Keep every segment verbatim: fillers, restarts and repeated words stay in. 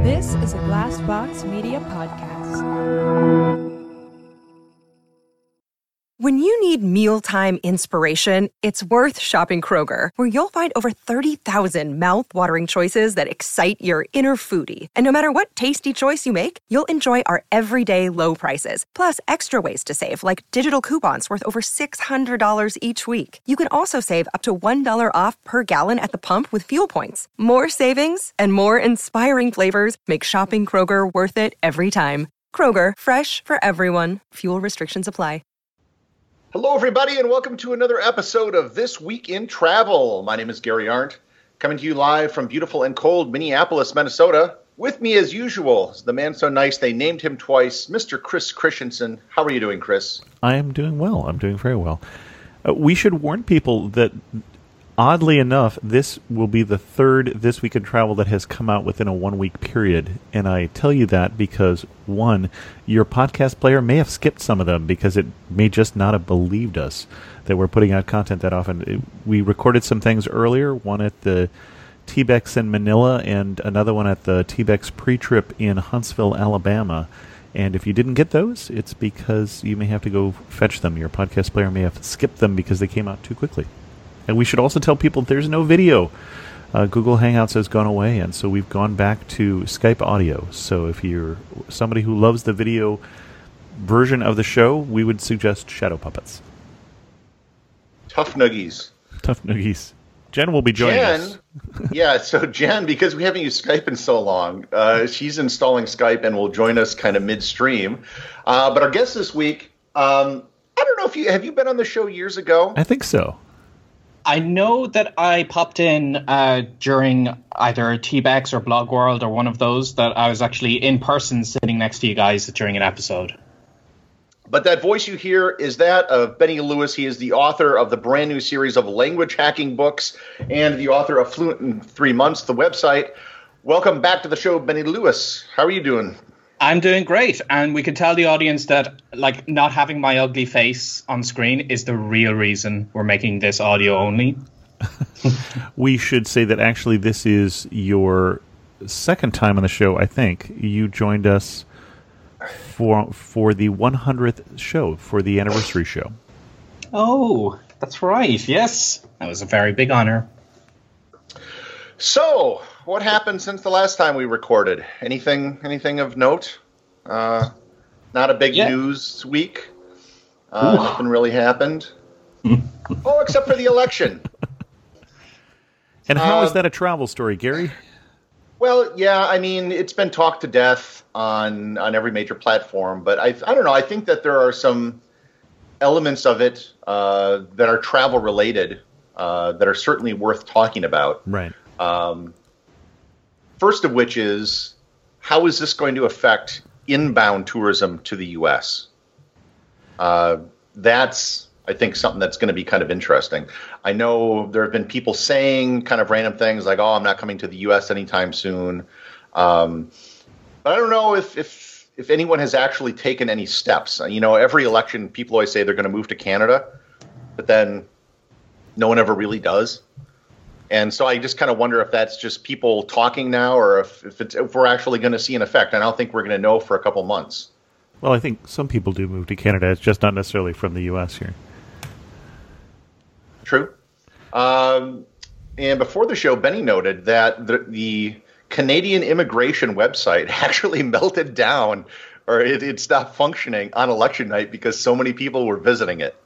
This is a Glassbox Media podcast. When you need mealtime inspiration, it's worth shopping Kroger, where you'll find over thirty thousand mouth-watering choices that excite your inner foodie. And no matter what tasty choice you make, you'll enjoy our everyday low prices, plus extra ways to save, like digital coupons worth over six hundred dollars each week. You can also save up to one dollar off per gallon at the pump with fuel points. More savings and more inspiring flavors make shopping Kroger worth it every time. Kroger, fresh for everyone. Fuel restrictions apply. Hello, everybody, and welcome to another episode of This Week in Travel. My name is Gary Arndt, coming to you live from beautiful and cold Minneapolis, Minnesota. With me, as usual, is the man so nice they named him twice, Mister Chris Christensen. How are you doing, Chris? I am doing well. I'm doing very well. Uh, we should warn people that, oddly enough, this will be the third This Week in Travel that has come out within a one-week period. And I tell you that because, one, your podcast player may have skipped some of them because it may just not have believed us that we're putting out content that often. It, we recorded some things earlier, one at the T B E X in Manila and another one at the T B E X pre-trip in Huntsville, Alabama. And if you didn't get those, it's because you may have to go fetch them. Your podcast player may have skipped them because they came out too quickly. And we should also tell people there's no video. Uh, Google Hangouts has gone away, and so we've gone back to Skype audio. So if you're somebody who loves the video version of the show, we would suggest Shadow Puppets. Tough nuggies. Tough nuggies. Jen will be joining Jen, us. yeah, so Jen, because we haven't used Skype in so long, uh, she's installing Skype and will join us kind of midstream. Uh, but our guest this week, um, I don't know if you, have you been on the show years ago? I think so. I know that I popped in uh, during either T B E X or Blog World or one of those, that I was actually in person sitting next to you guys during an episode. But that voice you hear is that of Benny Lewis. He is the author of the brand new series of language hacking books and the author of Fluent in Three Months, the website. Welcome back to the show, Benny Lewis. How are you doing? I'm doing great, and we can tell the audience that, like, not having my ugly face on screen is the real reason we're making this audio only. We should say that actually this is your second time on the show, I think. You joined us for for the one hundredth show, for the anniversary show. Oh, that's right, yes. That was a very big honor. So, what happened since the last time we recorded? Anything anything of note? Uh, not a big yeah. news week. Uh, nothing really happened. Oh, except for the election. And how uh, is that a travel story, Gary? Well, yeah, I mean, it's been talked to death on, on every major platform, but I I don't know, I think that there are some elements of it uh, that are travel related uh, that are certainly worth talking about. Right. Um, first of which is, how is this going to affect inbound tourism to the U S? Uh, that's, I think, something that's going to be kind of interesting. I know there have been people saying kind of random things like, oh, I'm not coming to the U S anytime soon. Um, but I don't know if, if, if anyone has actually taken any steps. You know, every election, people always say they're going to move to Canada, but then no one ever really does. And so I just kind of wonder if that's just people talking now, or if if, it's, if we're actually going to see an effect. I don't think we're going to know for a couple months. Well, I think some people do move to Canada. It's just not necessarily from the U S here. True. Um, and before the show, Benny noted that the, the Canadian immigration website actually melted down, or it, it stopped functioning on election night because so many people were visiting it.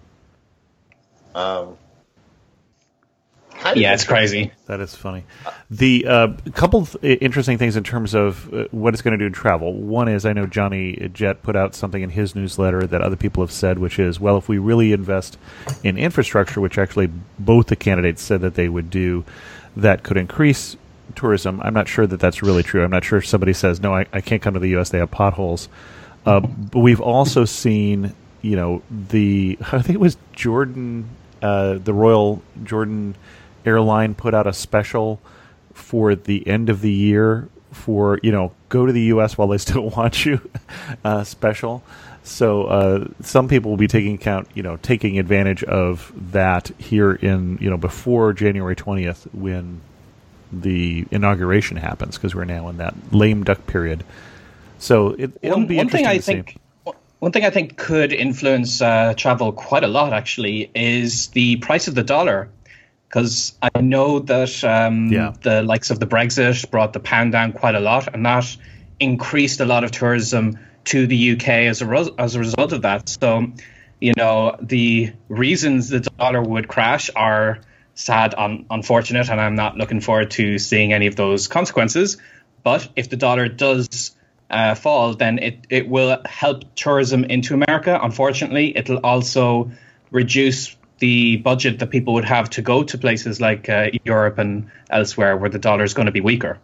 Um. Yeah, it's crazy. That is funny. The uh, couple of interesting things in terms of uh, what it's going to do in travel. One is, I know Johnny Jett put out something in his newsletter that other people have said, which is, well, if we really invest in infrastructure, which actually both the candidates said that they would do, that could increase tourism. I'm not sure that that's really true. I'm not sure if somebody says, no, I, I can't come to the U S, they have potholes. Uh, but we've also seen, you know, the, I think it was Jordan, uh, the Royal Jordan Airline put out a special for the end of the year for, you know, go to the U S while they still want you uh, special. So uh, some people will be taking account, you know, taking advantage of that here in, you know, before January twentieth when the inauguration happens, because we're now in that lame duck period. So it, it'll one, be one interesting thing I to see. think one thing I think could influence uh, travel quite a lot actually is the price of the dollar, because I know that um, Yeah. the likes of the Brexit brought the pound down quite a lot, and that increased a lot of tourism to the U K as a res- as a result of that. So, you know, the reasons the dollar would crash are sad, un- unfortunate, and I'm not looking forward to seeing any of those consequences. But if the dollar does uh, fall, then it, it will help tourism into America. Unfortunately, it'll also reduce the budget that people would have to go to places like uh, Europe and elsewhere where the dollar is going to be weaker.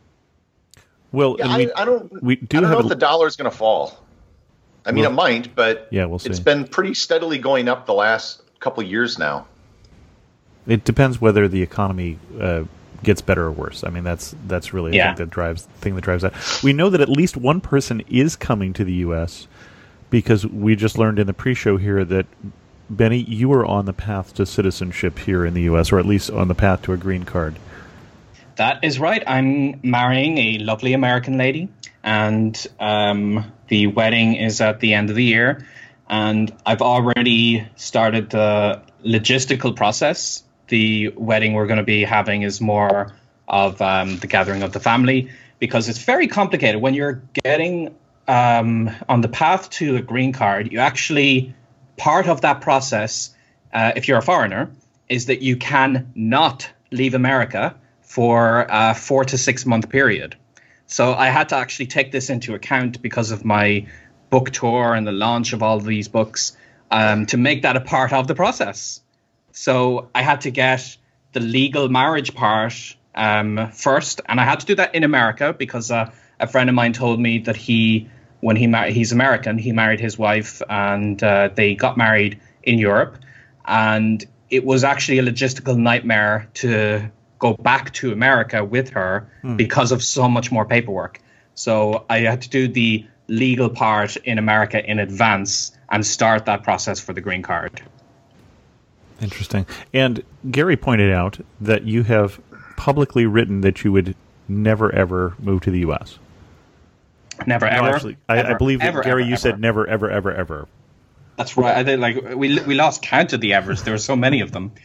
Well, Yeah, and I, we, I don't. we do I don't have know a, if the dollar is going to fall. I mean, Well, it might, but yeah, we'll see. It's been pretty steadily going up the last couple of years now. It depends whether the economy uh, gets better or worse. I mean, that's that's really Yeah. I think that drives the thing that drives that. We know that at least one person is coming to the U S because we just learned in the pre-show here that Benny, you are on the path to citizenship here in the U S, or at least on the path to a green card. That is right. I'm marrying a lovely American lady, and um, the wedding is at the end of the year. And I've already started the logistical process. The wedding we're going to be having is more of um, the gathering of the family, because it's very complicated. When you're getting um, on the path to a green card, you actually, part of that process, uh, if you're a foreigner, is that you can not leave America for a four to six month period. So I had to actually take this into account because of my book tour and the launch of all of these books, um, to make that a part of the process. So I had to get the legal marriage part um, first, and I had to do that in America because uh, a friend of mine told me that he, when he mar- he's American, he married his wife, and uh, they got married in Europe, and it was actually a logistical nightmare to go back to America with her hmm. because of so much more paperwork. So I had to do the legal part in America in advance and start that process for the green card. Interesting. And Gary pointed out that you have publicly written that you would never, ever move to the U S. Never, no, ever? Actually, I, ever, I believe that, ever, Gary, ever, you ever. said never, ever, ever, ever. That's right. I did, like we we lost count of the evers. There were so many of them.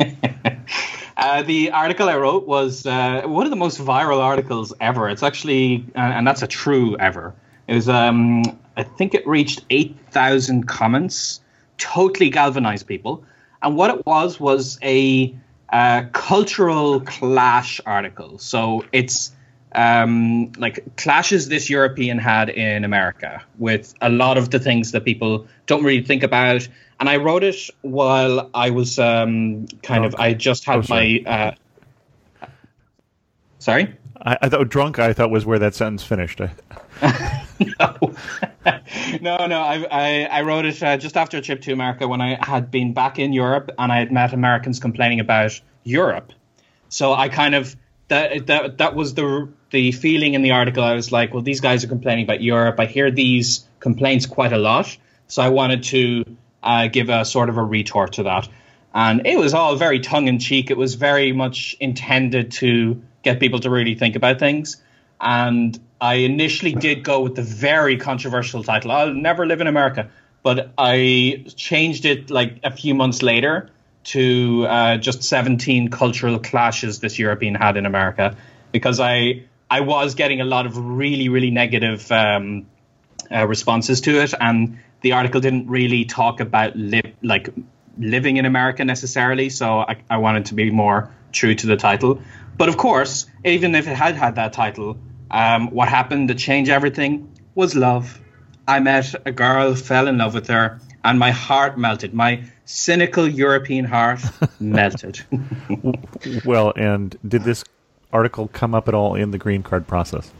uh, the article I wrote was uh, one of the most viral articles ever. It's actually, uh, and that's a true ever. It was, um, I think it reached eight thousand comments, totally galvanized people. And what it was was a uh, cultural clash article. So it's um, like clashes this European had in America with a lot of the things that people don't really think about. And I wrote it while I was um, kind drunk. of, I just had oh, sorry. my, uh, sorry? I, I thought drunk, I thought was where that sentence finished. no, no, no. I, I, I wrote it uh, just after a trip to America when I had been back in Europe and I had met Americans complaining about Europe. So I kind of that that that was the the feeling in the article. I was like, well, these guys are complaining about Europe. I hear these complaints quite a lot, so I wanted to uh, give a sort of a retort to that. And it was all very tongue in cheek. It was very much intended to get people to really think about things. And I initially did go with the very controversial title, I'll Never Live in America. But I changed it like a few months later to uh, just seventeen cultural clashes this European had in America, because I I was getting a lot of really, really negative um, uh, responses to it. And the article didn't really talk about li- like living in America necessarily. So I, I wanted to be more true to the title. But of course, even if it had had that title, Um, what happened to change everything was love. I met a girl, fell in love with her, and my heart melted. My cynical European heart melted. Well, and did this article come up at all in the green card process?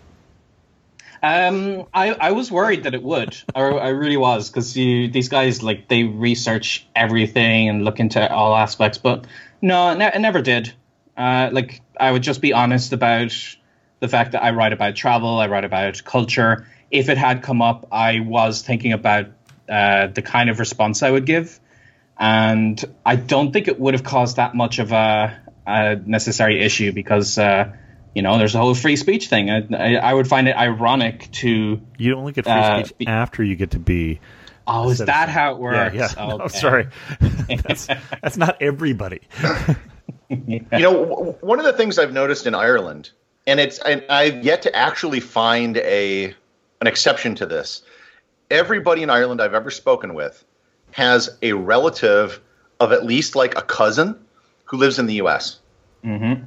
Um, I, I was worried that it would. I, I really was, because these guys, like, they research everything and look into all aspects. But no, ne- it never did. Uh, like, I would just be honest about the fact that I write about travel, I write about culture. If it had come up, I was thinking about uh, the kind of response I would give. And I don't think it would have caused that much of a a necessary issue because, uh, you know, there's a whole free speech thing. I, I, I would find it ironic to... You only get free uh, speech be, after you get to be... Oh, is that how it works? Yeah, yeah. Okay. No, sorry. that's, that's not everybody. Yeah. You know, w- one of the things I've noticed in Ireland, and it's and I've yet to actually find a an exception to this. Everybody in Ireland I've ever spoken with has a relative of at least like a cousin who lives in the U S. Mm-hmm.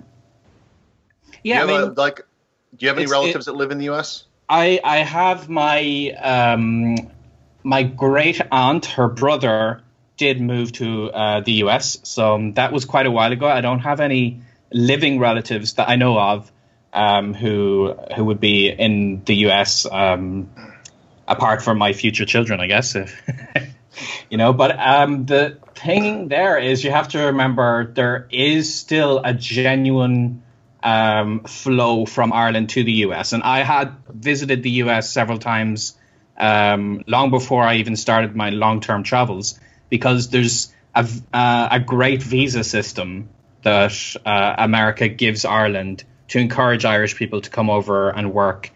Yeah, I do you have mean, a, like, do you have any it's- relatives it- that live in the U S? I I have my um, my great aunt, her brother did move to uh, the U S, so that was quite a while ago. I don't have any living relatives that I know of um, who who would be in the U S. Um, apart from my future children, I guess. You know, but um, the thing there is you have to remember there is still a genuine um, flow from Ireland to the U S. And I had visited the U S several times um, long before I even started my long-term travels, because there's a, uh, a great visa system that uh, America gives Ireland to encourage Irish people to come over and work.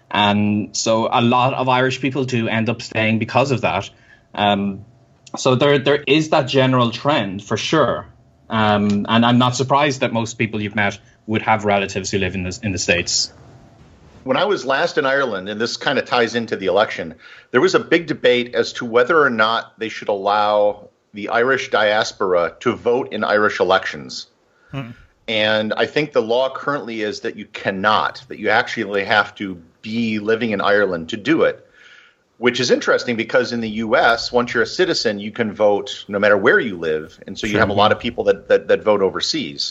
And so a lot of Irish people do end up staying because of that. Um, so there there is that general trend for sure. Um, and I'm not surprised that most people you've met would have relatives who live in the, in the States. When I was last in Ireland, and this kind of ties into the election, there was a big debate as to whether or not they should allow the Irish diaspora to vote in Irish elections. Hmm. And I think the law currently is that you cannot, that you actually have to be living in Ireland to do it, which is interesting because in the U S, once you're a citizen, you can vote no matter where you live. And so you sure. have a lot of people that, that, that vote overseas.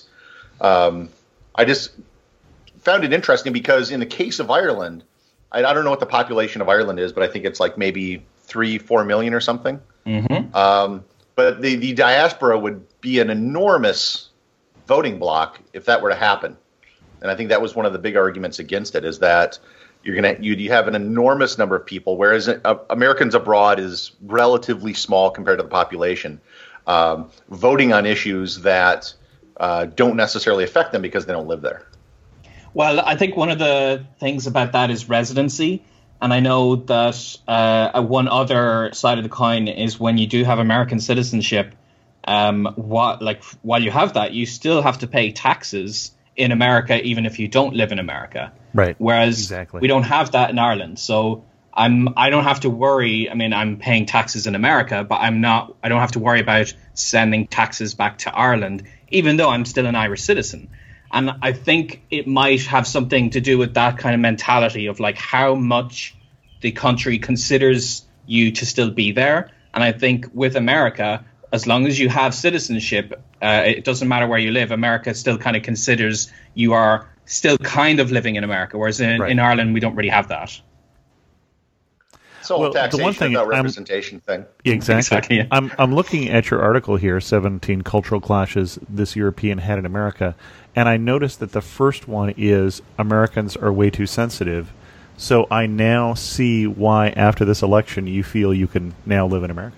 Um, I just found it interesting because in the case of Ireland, I, I don't know what the population of Ireland is, but I think it's like maybe three, four million or something. Mm-hmm. Um, but the, the diaspora would be an enormous voting block if that were to happen. And I think that was one of the big arguments against it, is that you're going to you, you have an enormous number of people, whereas uh, Americans abroad is relatively small compared to the population, um, voting on issues that uh, don't necessarily affect them because they don't live there. Well, I think one of the things about that is residency. And I know that uh, one other side of the coin is when you do have American citizenship, um, what, like while you have that, you still have to pay taxes in America, even if you don't live in America. Right. Whereas exactly. we don't have that in Ireland. So I'm I don't have to worry. I mean, I'm paying taxes in America, but I'm not. I don't have to worry about sending taxes back to Ireland, even though I'm still an Irish citizen. And I think it might have something to do with that kind of mentality of like how much the country considers you to still be there. And I think with America, as long as you have citizenship, uh, it doesn't matter where you live. America still kind of considers you are still kind of living in America, whereas in, right. in Ireland, we don't really have that. So well, taxation, the one thing, that representation I'm, thing. Exactly. exactly yeah. I'm I'm looking at your article here, seventeen cultural clashes this European had in America, and I noticed that the first one is Americans are way too sensitive. So I now see why after this election you feel you can now live in America.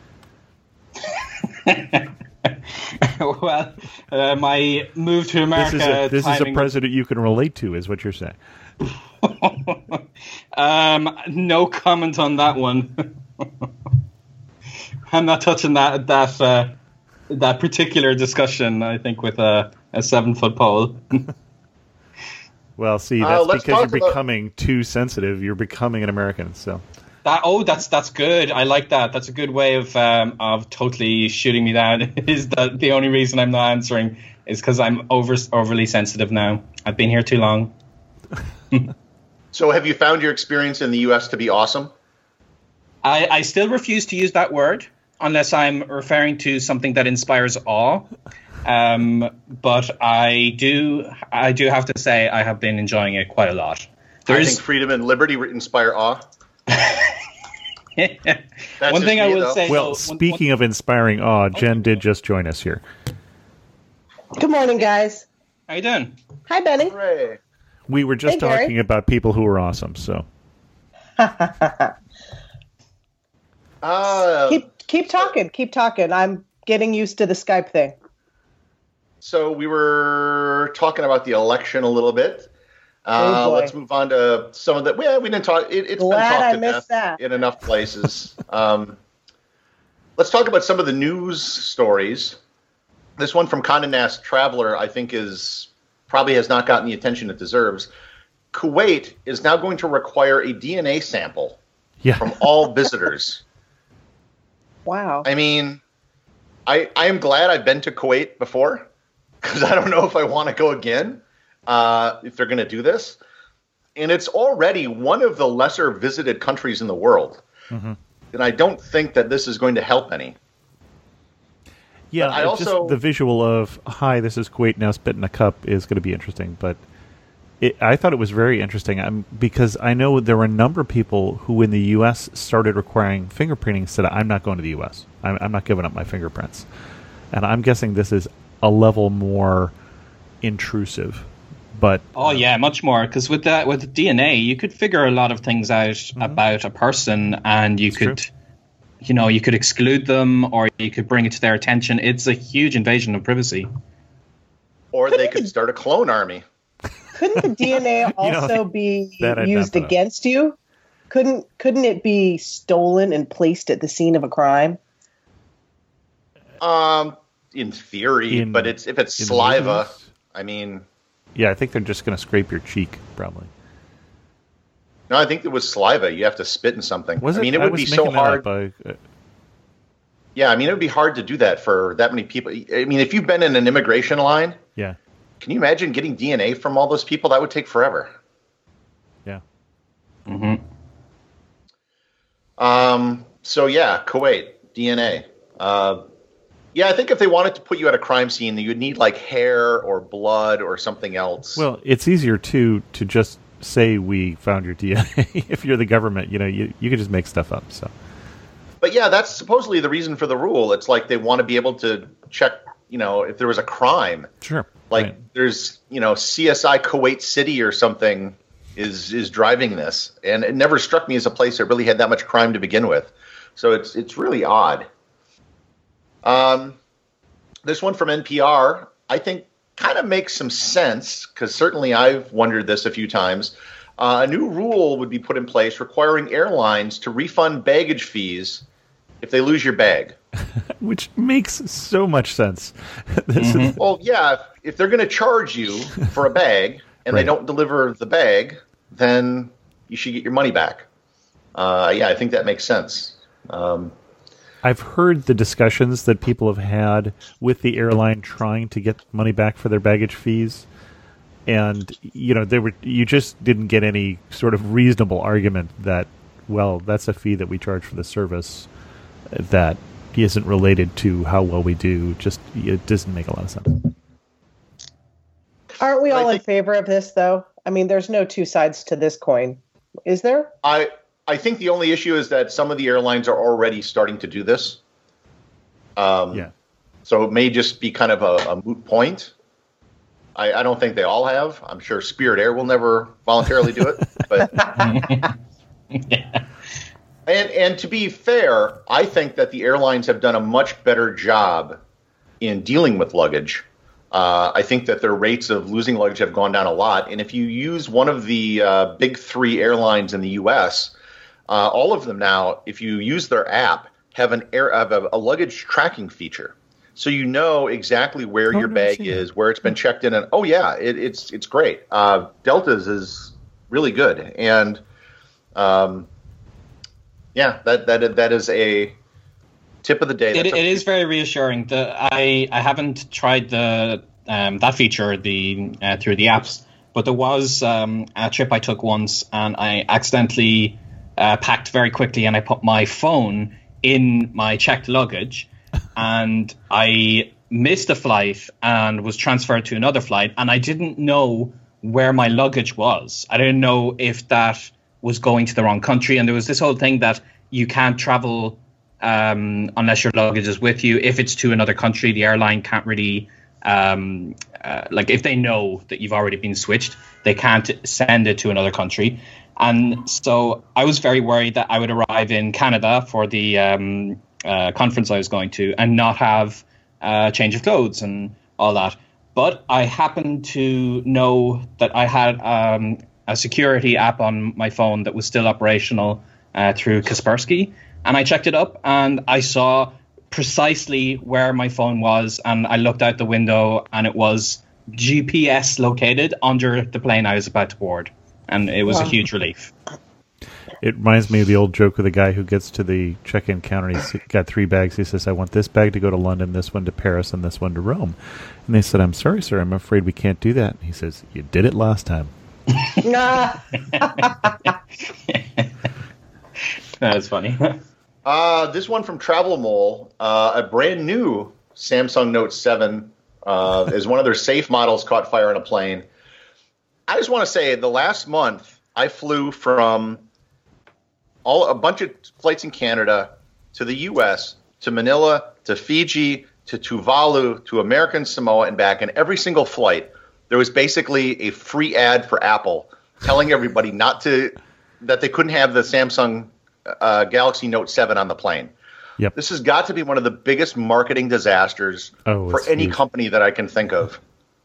Well, uh, my move to America. This is a, this is a president was... you can relate to, is what you're saying. um, no comment on that one. I'm not touching that that uh, that particular discussion. I think with a, a seven foot pole. Well, see, that's uh, because you're about... becoming too sensitive. You're becoming an American, so. That, oh, that's that's good. I like that. That's a good way of um, of totally shooting me down. Is that the only reason I'm not answering is because I'm over overly sensitive now. I've been here too long. So, have you found your experience in the U S to be awesome? I, I still refuse to use that word unless I'm referring to something that inspires awe. Um, but I do I do have to say I have been enjoying it quite a lot. There's... I think freedom and liberty inspire awe. One thing I will say. Well, though, speaking one, of inspiring awe, Jen did just join us here. Good morning, guys. How you doing? Hi, Benny. Hooray. We were just hey, talking Gary. about people who are awesome. So uh, keep keep talking, keep talking. I'm getting used to the Skype thing. so we were talking about the election a little bit. Uh, Oh, boy. let's move on to some of the. Well, we didn't talk. It, it's Glad been talked I to missed death that. in enough places. um, let's talk about some of the news stories. This one from Condé Nast Traveler, I think, is probably has not gotten the attention it deserves. Kuwait is now going to require a D N A sample Yeah. from all visitors. Wow. I mean, I I am glad I've been to Kuwait before, because I don't know if I want to go again uh, if they're going to do this. And it's already one of the lesser visited countries in the world. Mm-hmm. And I don't think that this is going to help any. Yeah, But I it's also- just the visual of, hi, this is Kuwait now spit in a cup is going to be interesting. But it, I thought it was very interesting um, because I know there were a number of people who in the U S started requiring fingerprinting said, I'm not going to the U S. I'm, I'm not giving up my fingerprints. And I'm guessing this is a level more intrusive. But Oh yeah, much more, because with that with D N A, you could figure a lot of things out Mm-hmm. about a person, and you That's could, true. you know, you could exclude them, or you could bring it to their attention. It's a huge invasion of privacy. Or they could start a clone army. Couldn't the D N A know, also be that I'd used not put up. against you? Couldn't couldn't it be stolen and placed at the scene of a crime? Um, in theory, In- but it's if it's in the saliva, movies? I mean, yeah, I think they're just going to scrape your cheek, probably. no, I think it was saliva. You have to spit in something. Was it? I mean, it would was be so making that hard. up. I- uh, Yeah, I mean, it would be hard to do that for that many people. I mean, if you've been in an immigration line, yeah, can you imagine getting D N A from all those people? That would take forever. yeah. hmm Um, so yeah, Kuwait, D N A. Uh, yeah, I think if they wanted to put you at a crime scene, you would need like hair or blood or something else. Well, it's easier too to just say we found your D N A. If you're the government, you know, you you can just make stuff up. So But yeah, that's supposedly the reason for the rule. It's like they want to be able to check, you know, if there was a crime. sure, Like right. there's, you know, C S I Kuwait City or something is is driving this, and it never struck me as a place that really had that much crime to begin with. So it's it's really odd. Um, this one from N P R, I think, kind of makes some sense because certainly I've wondered this a few times. Uh, a new rule would be put in place requiring airlines to refund baggage fees if they lose your bag. Which makes so much sense. This is, Well, yeah, if, if they're going to charge you for a bag and Right. they don't deliver the bag, then you should get your money back. Uh, yeah, I think that makes sense. Um, I've heard the discussions that people have had with the airline trying to get money back for their baggage fees, and you know, they were you just didn't get any sort of reasonable argument that, well, that's a fee that we charge for the service that isn't related to how well we do. Just it doesn't make a lot of sense. Aren't we I all in think- favor of this, though? I mean, there's no two sides to this coin, is there? I I think the only issue is that some of the airlines are already starting to do this. Um, Yeah. So it may just be kind of a, a moot point. I, I don't think they all have. I'm sure Spirit Air will never voluntarily do it. But and and to be fair, I think that the airlines have done a much better job in dealing with luggage. Uh, I think that their rates of losing luggage have gone down a lot. And if you use one of the uh, big three airlines in the U S, uh, all of them now, if you use their app, have an air have a, a luggage tracking feature, so you know exactly where Oh, your I've never bag seen that. is, where it's been checked in, and oh yeah, it, it's it's great. Uh, Delta's is really good, and um, yeah, that that that is a tip of the day. It, That's it a- is very reassuring. The, I I haven't tried the um, that feature the uh, through the apps, but there was um, a trip I took once, and I accidentally uh, packed very quickly, and I put my phone in my checked luggage, and I missed a flight and was transferred to another flight, and I didn't know where my luggage was. I didn't know if that was going to the wrong country, and there was this whole thing that you can't travel um, unless your luggage is with you. If it's to another country, the airline can't really, um, uh, like if they know that you've already been switched, they can't send it to another country. And so I was very worried that I would arrive in Canada for the um, uh, conference I was going to and not have a change of clothes and all that. but I happened to know that I had um, a security app on my phone that was still operational uh, through Kaspersky. And I checked it up and I saw precisely where my phone was. And I looked out the window and it was G P S located under the plane I was about to board. And it was wow. a huge relief. It reminds me of the old joke of the guy who gets to the check-in counter. He's got three bags. He says, I want this bag to go to London, this one to Paris, and this one to Rome. And they said, I'm sorry, sir, I'm afraid we can't do that. And he says, you did it last time. That's funny. uh, this one from Travel Mole, uh, a brand new Samsung Note seven uh, is one of their safe models caught fire in a plane. I just want to say the last month I flew from all a bunch of flights in Canada to the U S, to Manila, to Fiji, to Tuvalu, to American Samoa, and back. And every single flight, there was basically a free ad for Apple telling everybody not to that they couldn't have the Samsung uh, Galaxy Note seven on the plane. Yep. This has got to be one of the biggest marketing disasters oh, for any huge. company that I can think of.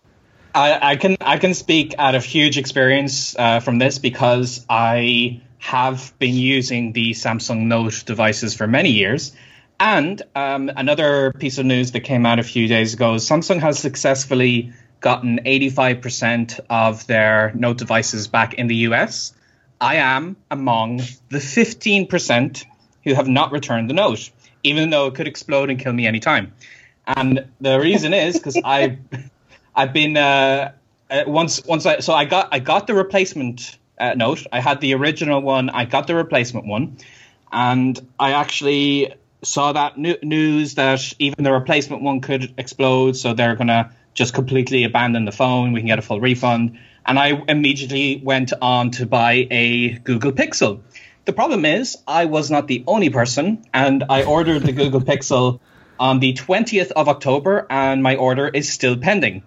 I, I can I can speak out of huge experience uh, from this because I have been using the Samsung Note devices for many years. And um, another piece of news that came out a few days ago, Samsung has successfully gotten eighty-five percent of their Note devices back in the U S. I am among the fifteen percent who have not returned the Note, even though it could explode and kill me anytime. And the reason is because I... I've been uh, uh, once once I so I got I got the replacement uh, Note. I had the original one. I got the replacement one, and I actually saw that new- news that even the replacement one could explode. So they're gonna just completely abandon the phone. We can get a full refund. And I immediately went on to buy a Google Pixel. The problem is I was not the only person, and I ordered the Google Pixel on the twentieth of October, and my order is still pending.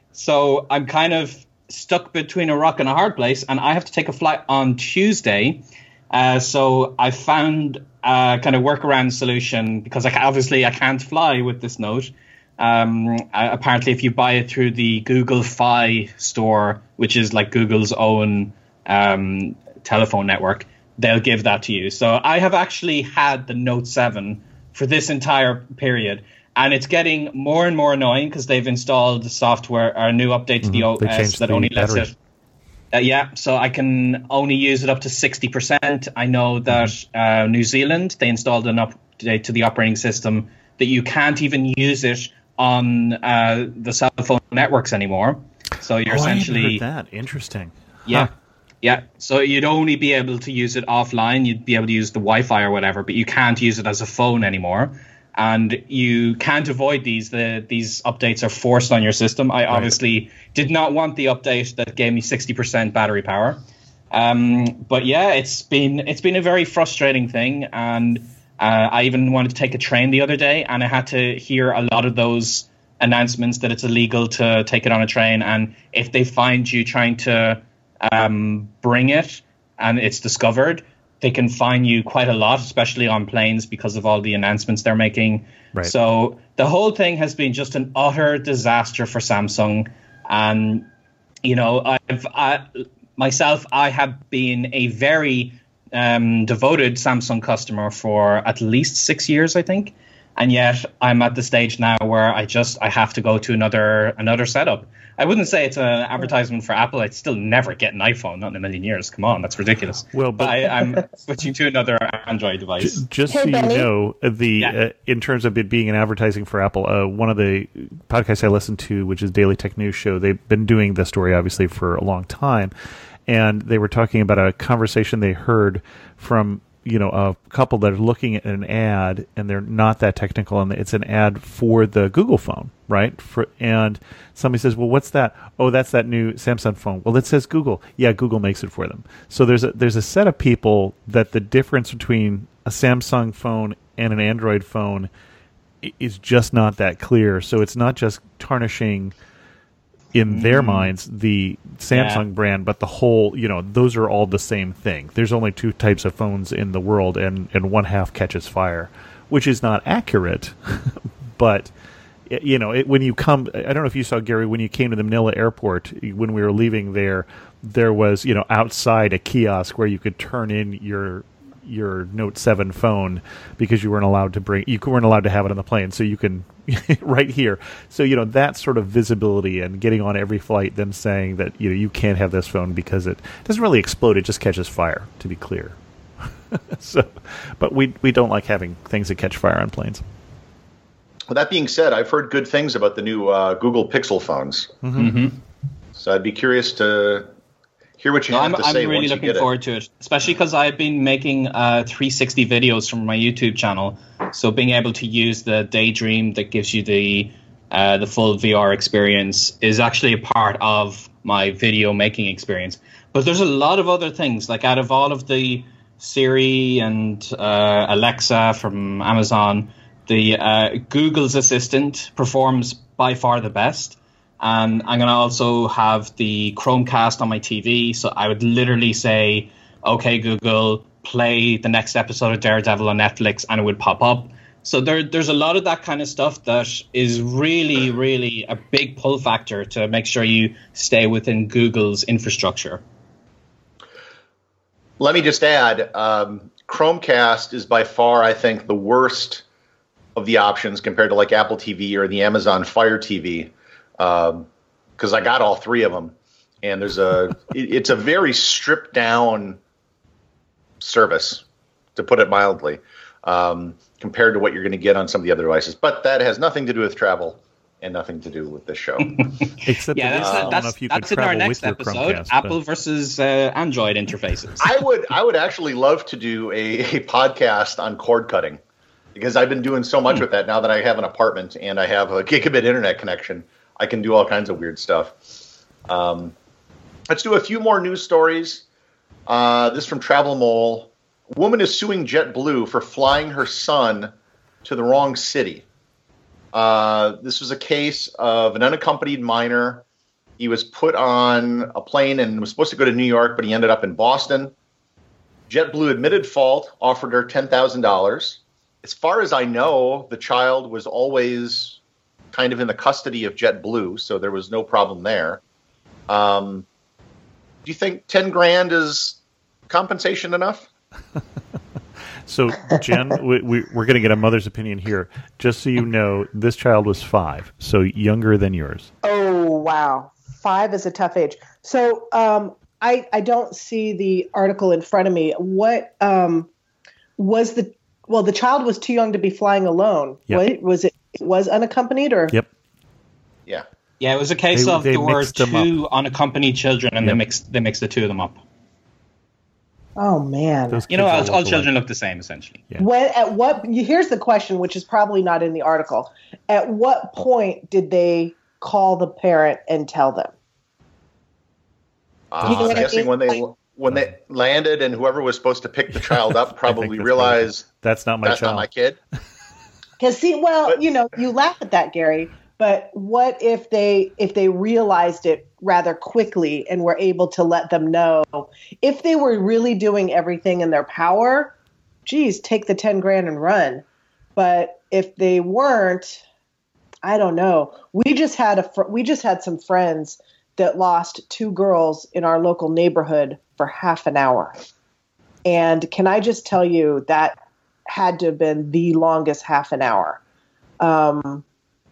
So I'm kind of stuck between a rock and a hard place, and I have to take a flight on Tuesday. Uh, so I found a kind of workaround solution because I, obviously I can't fly with this Note. Um, uh, apparently, if you buy it through the Google Fi store, which is like Google's own um, telephone network, they'll give that to you. So I have actually had the Note seven for this entire period. And it's getting more and more annoying because they've installed the software, or a new update to the mm-hmm. O S that only lets it. Uh, yeah, so I can only use it up to sixty percent. I know that uh, New Zealand, they installed an update to the operating system that you can't even use it on uh, the cell phone networks anymore. So you're oh, essentially... I hadn't heard that. Interesting. Yeah. Huh. Yeah, so you'd only be able to use it offline. You'd be able to use the Wi-Fi or whatever, but you can't use it as a phone anymore. And you can't avoid these. The, these updates are forced on your system. I obviously right. did not want the update that gave me sixty percent battery power. Um, but yeah, it's been it's been a very frustrating thing. And uh, I even wanted to take a train the other day, and I had to hear a lot of those announcements that it's illegal to take it on a train. And if they find you trying to um, bring it and it's discovered, they can fine you quite a lot, especially on planes, because of all the announcements they're making. Right. So the whole thing has been just an utter disaster for Samsung. And, you know, I've I, myself, I have been a very um, devoted Samsung customer for at least six years, I think. And yet I'm at the stage now where I just I have to go to another another setup. I wouldn't say it's an advertisement for Apple. I'd still never get an iPhone, not in a million years. Come on, that's ridiculous. Well, but, but I, I'm switching to another Android device. J- just so you know, the yeah. uh, in terms of it being an advertising for Apple, uh, one of the podcasts I listen to, which is Daily Tech News Show, they've been doing the story obviously for a long time, and they were talking about a conversation they heard from you know a couple that are looking at an ad and they're not that technical, and it's an ad for the Google phone, right? For and somebody says, well, what's that? Oh, that's that new Samsung phone. Well, it says Google. Yeah, Google makes it for them. So there's a there's a set of people that the difference between a Samsung phone and an Android phone is just not that clear. So it's not just tarnishing in their mm. minds the Samsung yeah. brand, but the whole, you know, those are all the same thing. There's only two types of phones in the world, and, and one half catches fire, which is not accurate, but you know, it, when you come, I don't know if you saw, Gary, when you came to the Manila airport, when we were leaving there, there was, you know, outside a kiosk where you could turn in your your Note seven phone because you weren't allowed to bring, you weren't allowed to have it on the plane. So you can, right here. So, you know, that sort of visibility and getting on every flight, them saying that, you know, you can't have this phone because it doesn't really explode, it just catches fire, to be clear. So, but we we don't like having things that catch fire on planes. Well, that being said, I've heard good things about the new uh, Google Pixel phones. Mm-hmm. Mm-hmm. So I'd be curious to hear what you no, have I'm, to say. I'm really once looking you get forward it. to it, especially because I've been making uh, three sixty videos from my YouTube channel. So being able to use the Daydream that gives you the uh, the full V R experience is actually a part of my video making experience. But there's a lot of other things, like out of all of the Siri and uh, Alexa from Amazon, the uh, Google's Assistant performs by far the best. And I'm going to also have the Chromecast on my T V. So I would literally say, okay, Google, play the next episode of Daredevil on Netflix, and it would pop up. So there, there's a lot of that kind of stuff that is really, really a big pull factor to make sure you stay within Google's infrastructure. Let me just add, um, Chromecast is by far, I think, the worst of the options compared to like Apple T V or the Amazon Fire T V, because um, I got all three of them, and there's a it, it's a very stripped down service, to put it mildly, um, compared to what you're going to get on some of the other devices. But that has nothing to do with travel and nothing to do with this show. Except yeah, that's, uh, that's, that's in our next episode, Chromecast, Apple but... versus uh, Android interfaces. I would I would actually love to do a, a podcast on cord cutting, because I've been doing so much hmm. with that now that I have an apartment and I have a gigabit internet connection. I can do all kinds of weird stuff. Um, let's do a few more news stories. Uh, this from Travel Mole. A woman is suing JetBlue for flying her son to the wrong city. Uh, this was a case of an unaccompanied minor. He was put on a plane and was supposed to go to New York, but he ended up in Boston. JetBlue admitted fault, offered her ten thousand dollars. As far as I know, the child was always kind of in the custody of JetBlue, so there was no problem there. Um, do you think ten grand is compensation enough? So, Jen, we, we, we're going to get a mother's opinion here. Just so you know, this child was five, so younger than yours. Oh, wow. Five is a tough age. So um, I, I don't see the article in front of me. What um, was the – well, the child was too young to be flying alone. Yep. What, was it it was unaccompanied or? Yep. Yeah. Yeah, it was a case they, of they there were two unaccompanied children, and yep. they mixed they mixed the two of them up. Oh man! Those you know, all, all children like, look the same essentially. Yeah. When at what? Here's the question, which is probably not in the article. At what point did they call the parent and tell them? Uh, you know I'm guessing when they when they landed, and whoever was supposed to pick the child up probably realized that's not my that's child. not my kid. Because see, well, but, you know, you laugh at that, Gary. But what if they if they realized it rather quickly and were able to let them know? If they were really doing everything in their power, geez, take the ten grand and run. But if they weren't, I don't know. We just had a fr- we just had some friends that lost two girls in our local neighborhood for half an hour. And can I just tell you that had to have been the longest half an hour. Um,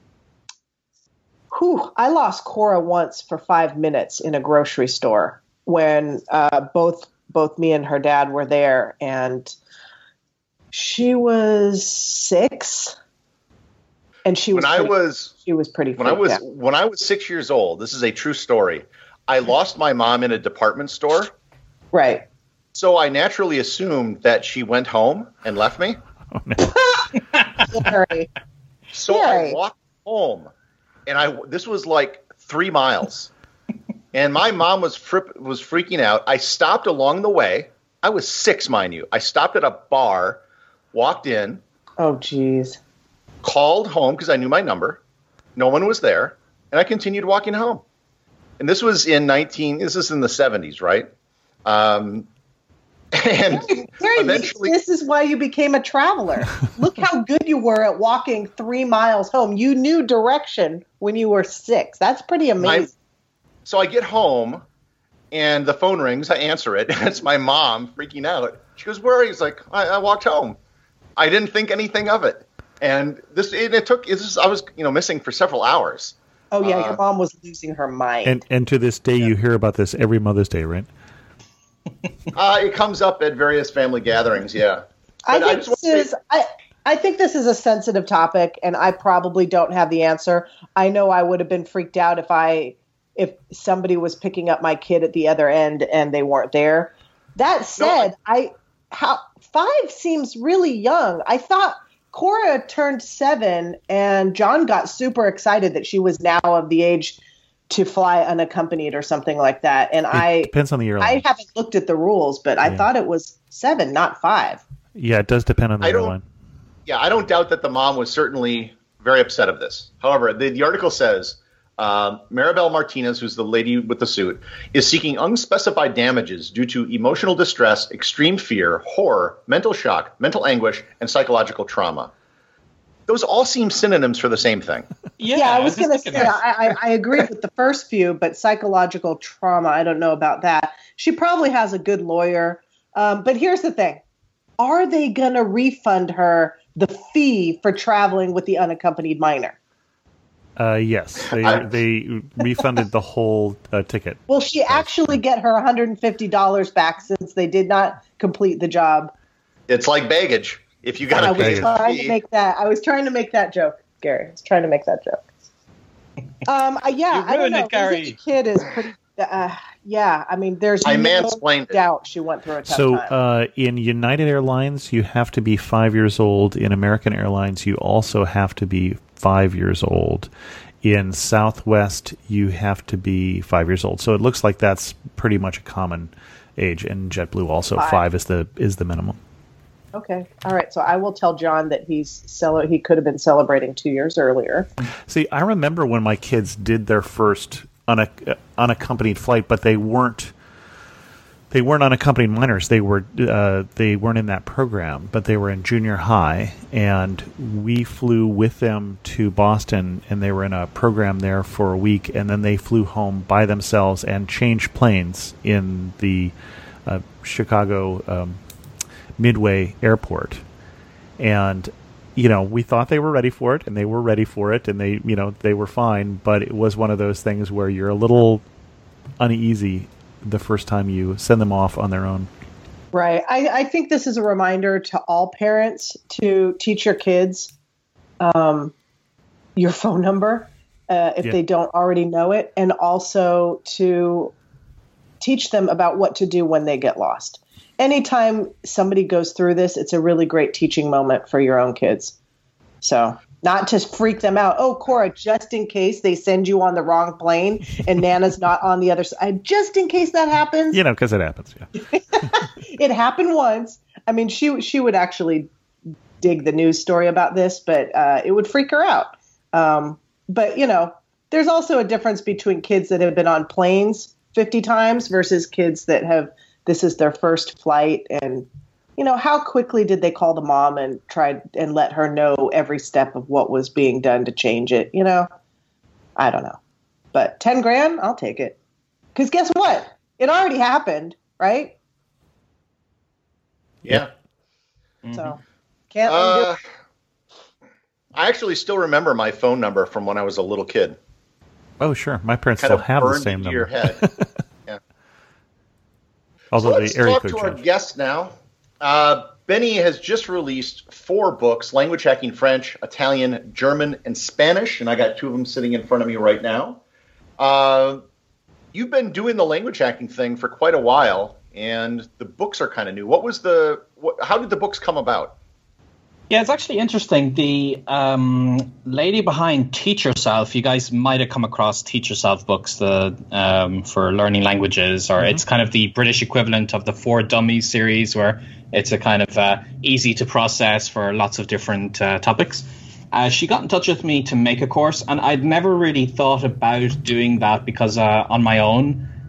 whew, I lost Cora once for five minutes in a grocery store when uh, both both me and her dad were there, and she was six, and she was when pretty, I was she was pretty. When I was out. when I was six years old, this is a true story. I lost my mom in a department store. Right. So I naturally assumed that she went home and left me. Oh, no. Sorry. So Sorry. I walked home, and I this was like three miles, and my mom was fripp, was freaking out. I stopped along the way. I was six, mind you. I stopped at a bar, walked in. Oh, geez. Called home because I knew my number. No one was there, and I continued walking home. And this was in nineteen. This is in the seventies, right? Um, And Gary, Gary, eventually, this is why you became a traveler. Look how good you were at walking three miles home. You knew direction when you were six. That's pretty amazing. I, so I get home, and the phone rings. I answer it, and it's my mom freaking out. She goes, "Where are you?" He's like, I, I walked home. I didn't think anything of it. And this, it, it took, this, I was, you know, missing for several hours. Oh, yeah, uh, your mom was losing her mind. And and to this day, yeah. you hear about this every Mother's Day, right? uh, it comes up at various family gatherings, yeah. I but think I this is, I, I think this is a sensitive topic, and I probably don't have the answer. I know I would have been freaked out if I, if somebody was picking up my kid at the other end and they weren't there. That said, no, I, I how five seems really young. I thought Cora turned seven, and John got super excited that she was now of the age to fly unaccompanied or something like that. And it I depends on the airline. I haven't looked at the rules, but yeah. I thought it was seven, not five. Yeah, it does depend on the I airline. Yeah, I don't doubt that the mom was certainly very upset of this. However, the, the article says uh, Maribel Martinez, who's the lady with the suit, is seeking unspecified damages due to emotional distress, extreme fear, horror, mental shock, mental anguish, and psychological trauma. Those all seem synonyms for the same thing. Yeah, yeah I was going to say, I, I, I agree with the first few, but psychological trauma, I don't know about that. She probably has a good lawyer. Um, but here's the thing. Are they going to refund her the fee for traveling with the unaccompanied minor? Uh, yes, they I, they refunded the whole uh, ticket. Will she actually get her one hundred fifty dollars back since they did not complete the job? It's like baggage. If you got to pay I was trying to make that. I was trying to make that joke, Gary. I was trying to make that joke. Um, uh, yeah, I don't know. It, Gary. Losing a kid is pretty. Uh, yeah, I mean, there's I no mansplained doubt she went through a tough so, time. So, uh, in United Airlines, you have to be five years old. In American Airlines, you also have to be five years old. In Southwest, you have to be five years old. So it looks like that's pretty much a common age. And JetBlue also five, five is the is the minimum. Okay. All right. So I will tell John that he's cel- he could have been celebrating two years earlier. See, I remember when my kids did their first unac- unaccompanied flight, but they weren't they weren't unaccompanied minors. They were uh, they weren't in that program, but they were in junior high, and we flew with them to Boston, and they were in a program there for a week, and then they flew home by themselves and changed planes in the uh, Chicago um, Midway Airport. And you know, we thought they were ready for it, and they were ready for it, and they you know they were fine, but it was one of those things where you're a little uneasy the first time you send them off on their own. Right. I, I think this is a reminder to all parents to teach your kids um, your phone number uh, if yeah. they don't already know it, and also to teach them about what to do when they get lost. Anytime somebody goes through this, it's a really great teaching moment for your own kids. So not to freak them out. Oh, Cora, just in case they send you on the wrong plane and Nana's not on the other side, just in case that happens. You know, because it happens. Yeah. It happened once. I mean, she she would actually dig the news story about this, but uh, it would freak her out. Um, but, you know, there's also a difference between kids that have been on planes fifty times versus kids that have this is their first flight. And, you know, how quickly did they call the mom and try and let her know every step of what was being done to change it? You know, I don't know. But ten grand, I'll take it. Because guess what? It already happened, right? Yeah. Mm-hmm. So, can't undo uh, I actually still remember my phone number from when I was a little kid. Oh, sure. My parents kind still of have the burned same into number. Your head. Yeah. Although so let's the area talk code to our changed. guest now. Uh, Benny has just released four books, language hacking French, Italian, German, and Spanish, and I got two of them sitting in front of me right now. Uh, you've been doing the language hacking thing for quite a while, and the books are kind of new. What was the? What, how did the books come about? Yeah, it's actually interesting. The um, lady behind Teach Yourself, you guys might have come across Teach Yourself books the, um, for learning languages, or mm-hmm. it's kind of the British equivalent of the For Dummies series, where it's a kind of uh, easy to process for lots of different uh, topics. Uh, she got in touch with me to make a course, and I'd never really thought about doing that because uh, on my own,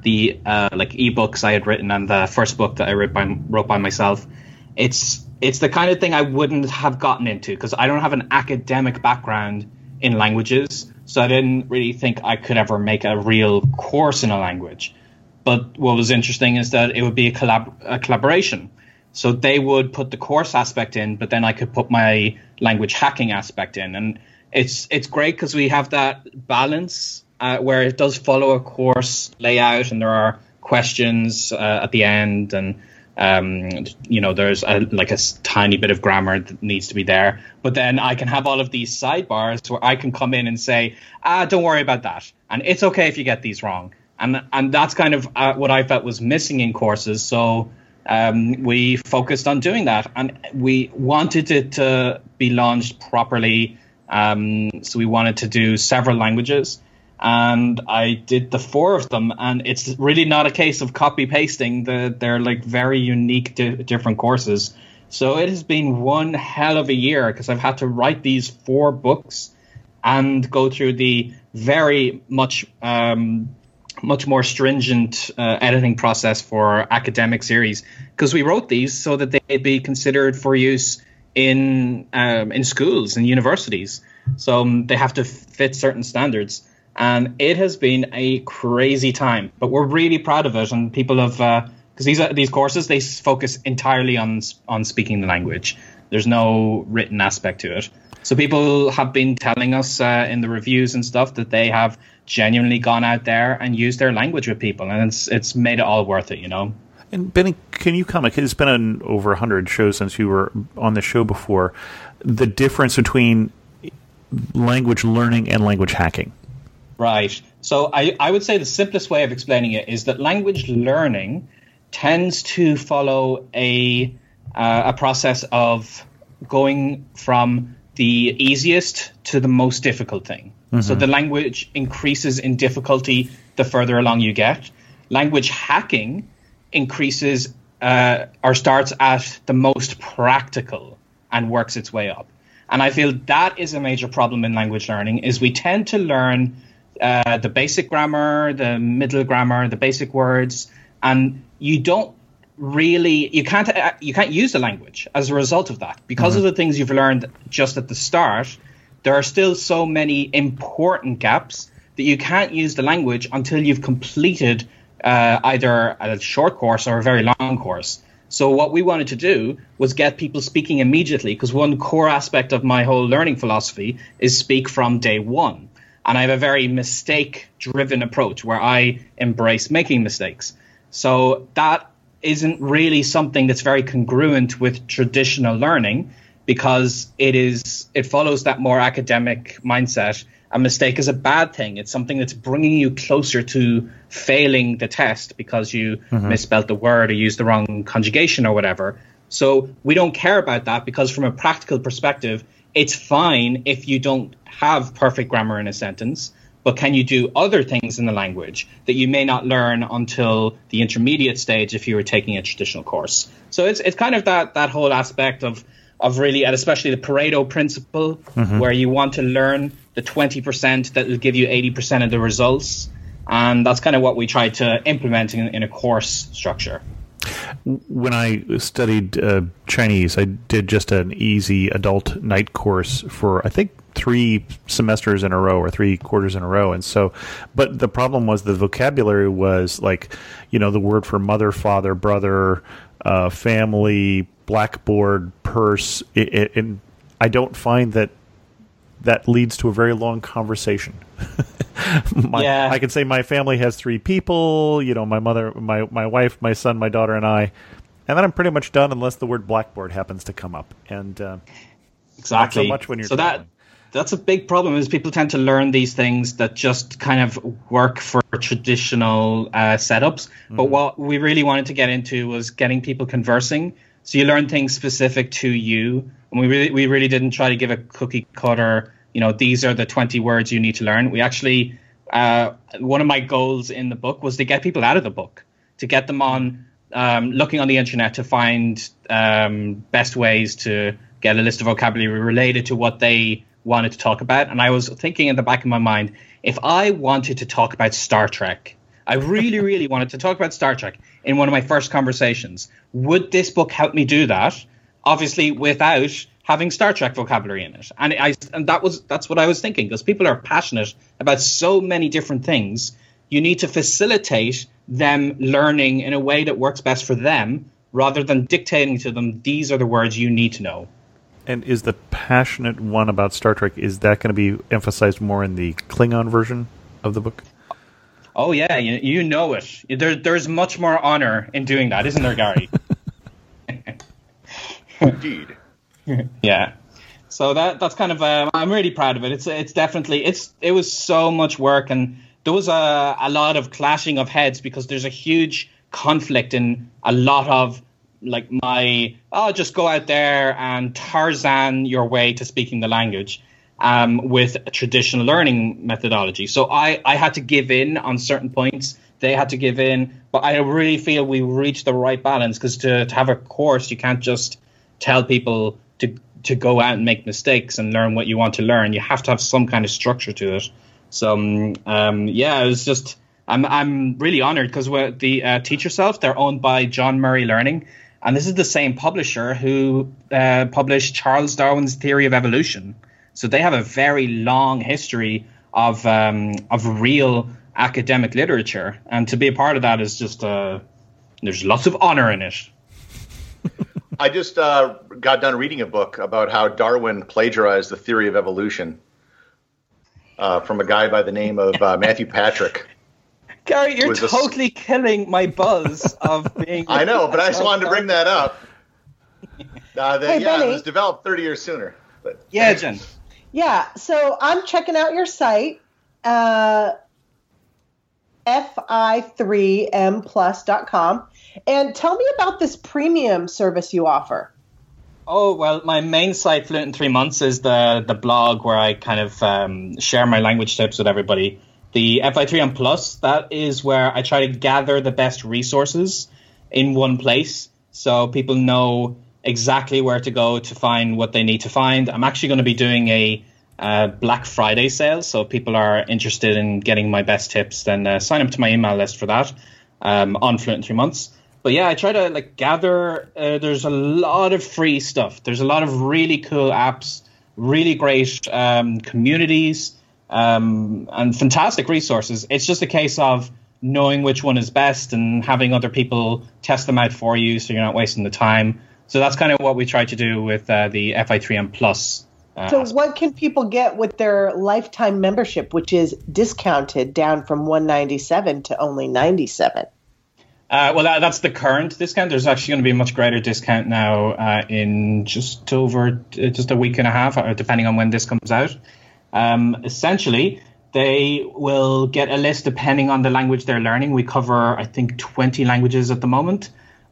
the uh, like ebooks I had written and the first book that I wrote by, wrote by myself. It's it's the kind of thing I wouldn't have gotten into because I don't have an academic background in languages, so I didn't really think I could ever make a real course in a language. But what was interesting is that it would be a, collab- a collaboration. So they would put the course aspect in, but then I could put my language hacking aspect in. And it's it's great because we have that balance uh, where it does follow a course layout and there are questions uh, at the end. And, um, you know, there's a, like a tiny bit of grammar that needs to be there. But then I can have all of these sidebars where I can come in and say, ah, don't worry about that. And it's okay if you get these wrong. And and that's kind of uh, what I felt was missing in courses. So um, we focused on doing that. And we wanted it to be launched properly. Um, so we wanted to do several languages. And I did the four of them. And it's really not a case of copy pasting. The, they're like very unique, di- different courses. So it has been one hell of a year because I've had to write these four books and go through the very much... Um, much more stringent uh, editing process for academic series because we wrote these so that they'd be considered for use in um, in schools and universities. So um, they have to fit certain standards. And it has been a crazy time, but we're really proud of it. And people have, because uh, these these courses, they focus entirely on on speaking the language. There's no written aspect to it. So people have been telling us uh, in the reviews and stuff that they have genuinely gone out there and used their language with people, and it's it's made it all worth it, you know. And Benny, can you comment? It's been an, over a hundred shows since you were on the show before. The difference between language learning and language hacking. Right. So I, I would say the simplest way of explaining it is that language learning tends to follow a uh, a process of going from the easiest to the most difficult thing. Mm-hmm. So the language increases in difficulty the further along you get. Language hacking increases uh, or starts at the most practical and works its way up. And I feel that is a major problem in language learning is we tend to learn uh, the basic grammar, the middle grammar, the basic words, and you don't really, you can't uh, you can't use the language as a result of that. Because mm-hmm. of the things you've learned just at the start, there are still so many important gaps that you can't use the language until you've completed uh, either a short course or a very long course. So what we wanted to do was get people speaking immediately, because one core aspect of my whole learning philosophy is speak from day one. And I have a very mistake-driven approach where I embrace making mistakes. So that isn't really something that's very congruent with traditional learning, because it is it follows that more academic mindset. A mistake is a bad thing. It's something that's bringing you closer to failing the test because you mm-hmm. misspelled the word or used the wrong conjugation or whatever. So we don't care about that, because from a practical perspective, it's fine if you don't have perfect grammar in a sentence, but can you do other things in the language that you may not learn until the intermediate stage if you were taking a traditional course? So it's it's kind of that that whole aspect of of really, and especially the Pareto principle, mm-hmm. where you want to learn the twenty percent that will give you eighty percent of the results. And that's kind of what we try to implement in, in a course structure. When I studied uh, Chinese, I did just an easy adult night course for, I think, three semesters in a row or three quarters in a row. And so, but the problem was the vocabulary was like, you know, the word for mother, father, brother, uh, family, blackboard, purse. It, it, and I don't find that that leads to a very long conversation. my, yeah. I can say my family has three people, you know, my mother, my, my wife, my son, my daughter, and I, and then I'm pretty much done unless the word blackboard happens to come up. And uh, exactly. Not so much when you're so that that's a big problem, is people tend to learn these things that just kind of work for traditional uh, setups. Mm-hmm. But what we really wanted to get into was getting people conversing. So you learn things specific to you. And we really, we really didn't try to give a cookie cutter, you know, these are the twenty words you need to learn. We actually, uh, one of my goals in the book was to get people out of the book, to get them on um, looking on the internet to find um, best ways to get a list of vocabulary related to what they wanted to talk about. And I was thinking in the back of my mind, if I wanted to talk about Star Trek, I really, really wanted to talk about Star Trek in one of my first conversations. Would this book help me do that? Obviously, without having Star Trek vocabulary in it. And I and that was that's what I was thinking, because people are passionate about so many different things. You need to facilitate them learning in a way that works best for them, rather than dictating to them, these are the words you need to know. And is the passionate one about Star Trek, is that going to be emphasized more in the Klingon version of the book? Oh, yeah, you, you know it. There, there's much more honor in doing that, isn't there, Gary? Indeed. Yeah. So that that's kind of, uh, I'm really proud of it. It's it's definitely, it's it was so much work, and there was a, a lot of clashing of heads, because there's a huge conflict in a lot of, like, my, oh, just go out there and Tarzan your way to speaking the language um, with a traditional learning methodology. So I, I had to give in on certain points. They had to give in. But I really feel we reached the right balance, because to, to have a course, you can't just tell people to to go out and make mistakes and learn what you want to learn. You have to have some kind of structure to it. So, um, yeah, it was just, I'm I'm really honored, because the uh, Teach Yourself, they're owned by John Murray Learning. And this is the same publisher who uh, published Charles Darwin's Theory of Evolution. So they have a very long history of um, of real academic literature. And to be a part of that is just, uh, there's lots of honor in it. I just uh, got done reading a book about how Darwin plagiarized the theory of evolution uh, from a guy by the name of uh, Matthew Patrick. Gary, you're Was a- totally killing my buzz of being... I know, but I just wanted to bring that up. Uh, that, Hey, yeah, Benny. it was developed thirty years sooner. But Yeah, Jen. Yeah, so I'm checking out your site, uh, F I three M plus dot com, and tell me about this premium service you offer. Oh, well, my main site, Fluent in Three Months, is the, the blog where I kind of um, share my language tips with everybody. The F I three M Plus, that is where I try to gather the best resources in one place, so people know exactly where to go to find what they need to find. I'm actually going to be doing a uh, Black Friday sale, so if people are interested in getting my best tips, then uh, sign up to my email list for that um, on Fluent in Three Months. But yeah, I try to like gather, uh, there's a lot of free stuff. There's a lot of really cool apps, really great um, communities, um, and fantastic resources. It's just a case of knowing which one is best and having other people test them out for you, so you're not wasting the time. So that's kind of what we try to do with uh, the F I three M Plus. Uh, So what can people get with their lifetime membership, which is discounted down from one hundred ninety-seven dollars to only ninety-seven dollars? Uh, well, that, that's the current discount. There's actually going to be a much greater discount now uh, in just over uh, just a week and a half, or depending on when this comes out. Um, essentially, they will get a list depending on the language they're learning. We cover, I think, twenty languages at the moment,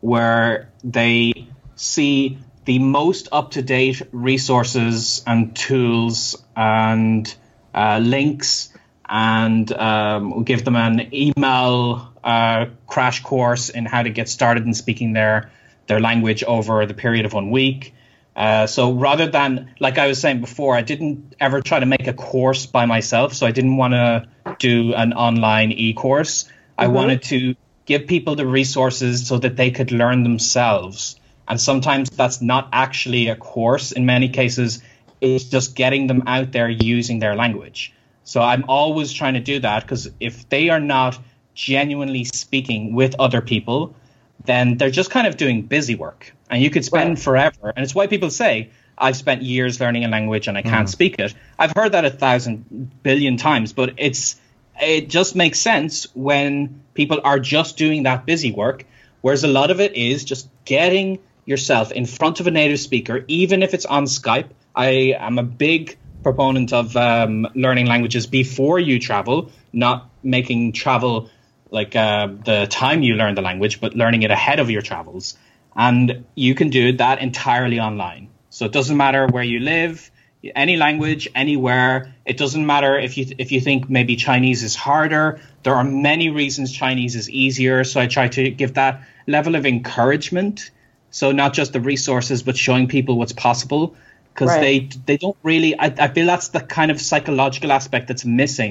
where they see the most up-to-date resources and tools and uh, links, and um, we'll give them an email uh, crash course in how to get started in speaking their their language over the period of one week. Uh, so rather than, like I was saying before, I didn't ever try to make a course by myself, so I didn't want to do an online e-course. I Mhm. wanted to give people the resources so that they could learn themselves. And sometimes that's not actually a course. In many cases, it's just getting them out there using their language. So I'm always trying to do that, because if they are not genuinely speaking with other people, then they're just kind of doing busy work. And you could spend Right. forever. And it's why people say, I've spent years learning a language and I can't speak it. I've heard that a thousand billion times, but it's it just makes sense when people are just doing that busy work, whereas a lot of it is just getting yourself in front of a native speaker, even if it's on Skype. I am a big proponent of um, learning languages before you travel, not making travel like uh, the time you learn the language, but learning it ahead of your travels. And you can do that entirely online. So it doesn't matter where you live, any language, anywhere. It doesn't matter if you if you think maybe Chinese is harder. There are many reasons Chinese is easier. So I try to give that level of encouragement. So not just the resources, but showing people what's possible, because Right. they they don't really. I, I feel that's the kind of psychological aspect that's missing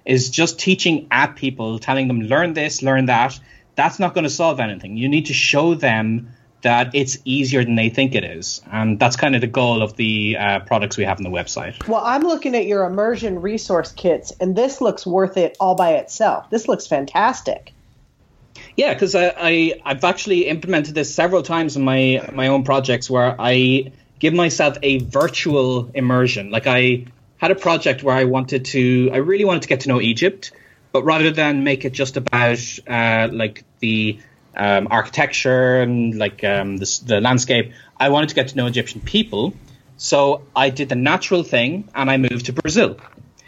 is just teaching at people, telling them learn this, learn that. That's not going to solve anything. You need to show them that it's easier than they think it is. And that's kind of the goal of the uh, products we have on the website. Well, I'm looking at your immersion resource kits, and this looks worth it all by itself. This looks fantastic. Yeah, because I, I, I've actually implemented this several times in my, my own projects where I give myself a virtual immersion. Like I had a project where I wanted to, I really wanted to get to know Egypt, but rather than make it just about uh, like the um, architecture and like um, the, the landscape, I wanted to get to know Egyptian people. So I did the natural thing and I moved to Brazil.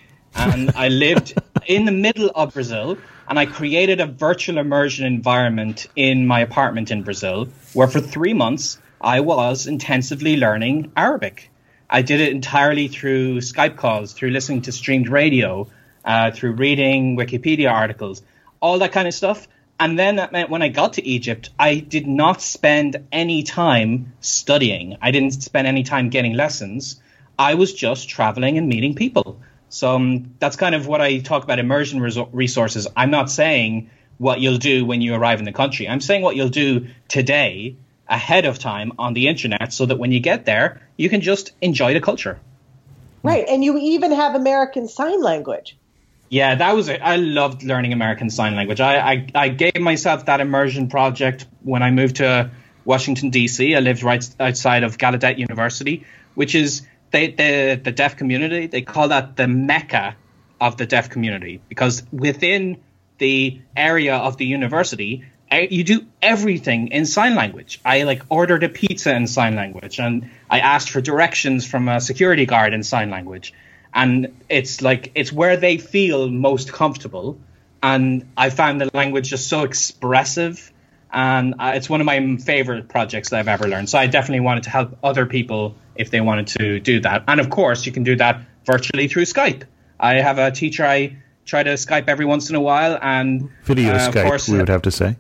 And I lived in the middle of Brazil, and I created a virtual immersion environment in my apartment in Brazil, where for three months I was intensively learning Arabic. I did it entirely through Skype calls, through listening to streamed radio, uh, through reading Wikipedia articles, all that kind of stuff. And then that meant when I got to Egypt, I did not spend any time studying. I didn't spend any time getting lessons. I was just traveling and meeting people. So um, that's kind of what I talk about immersion res- resources. I'm not saying what you'll do when you arrive in the country. I'm saying what you'll do today ahead of time on the internet so that when you get there, you can just enjoy the culture. Right. And you even have American Sign Language. Yeah, that was it. I loved learning American Sign Language. I, I, I gave myself that immersion project when I moved to Washington, D C. I lived right outside of Gallaudet University, which is they, the, the deaf community. They call that the Mecca of the deaf community, because within the area of the university, you do everything in sign language. I like ordered a pizza in sign language, and I asked for directions from a security guard in sign language. And it's like, it's where they feel most comfortable. And I found the language just so expressive. And uh, it's one of my favorite projects that I've ever learned. So I definitely wanted to help other people if they wanted to do that. And of course, you can do that virtually through Skype. I have a teacher I try to Skype every once in a while. And Video uh, Skype, course, we would have to say.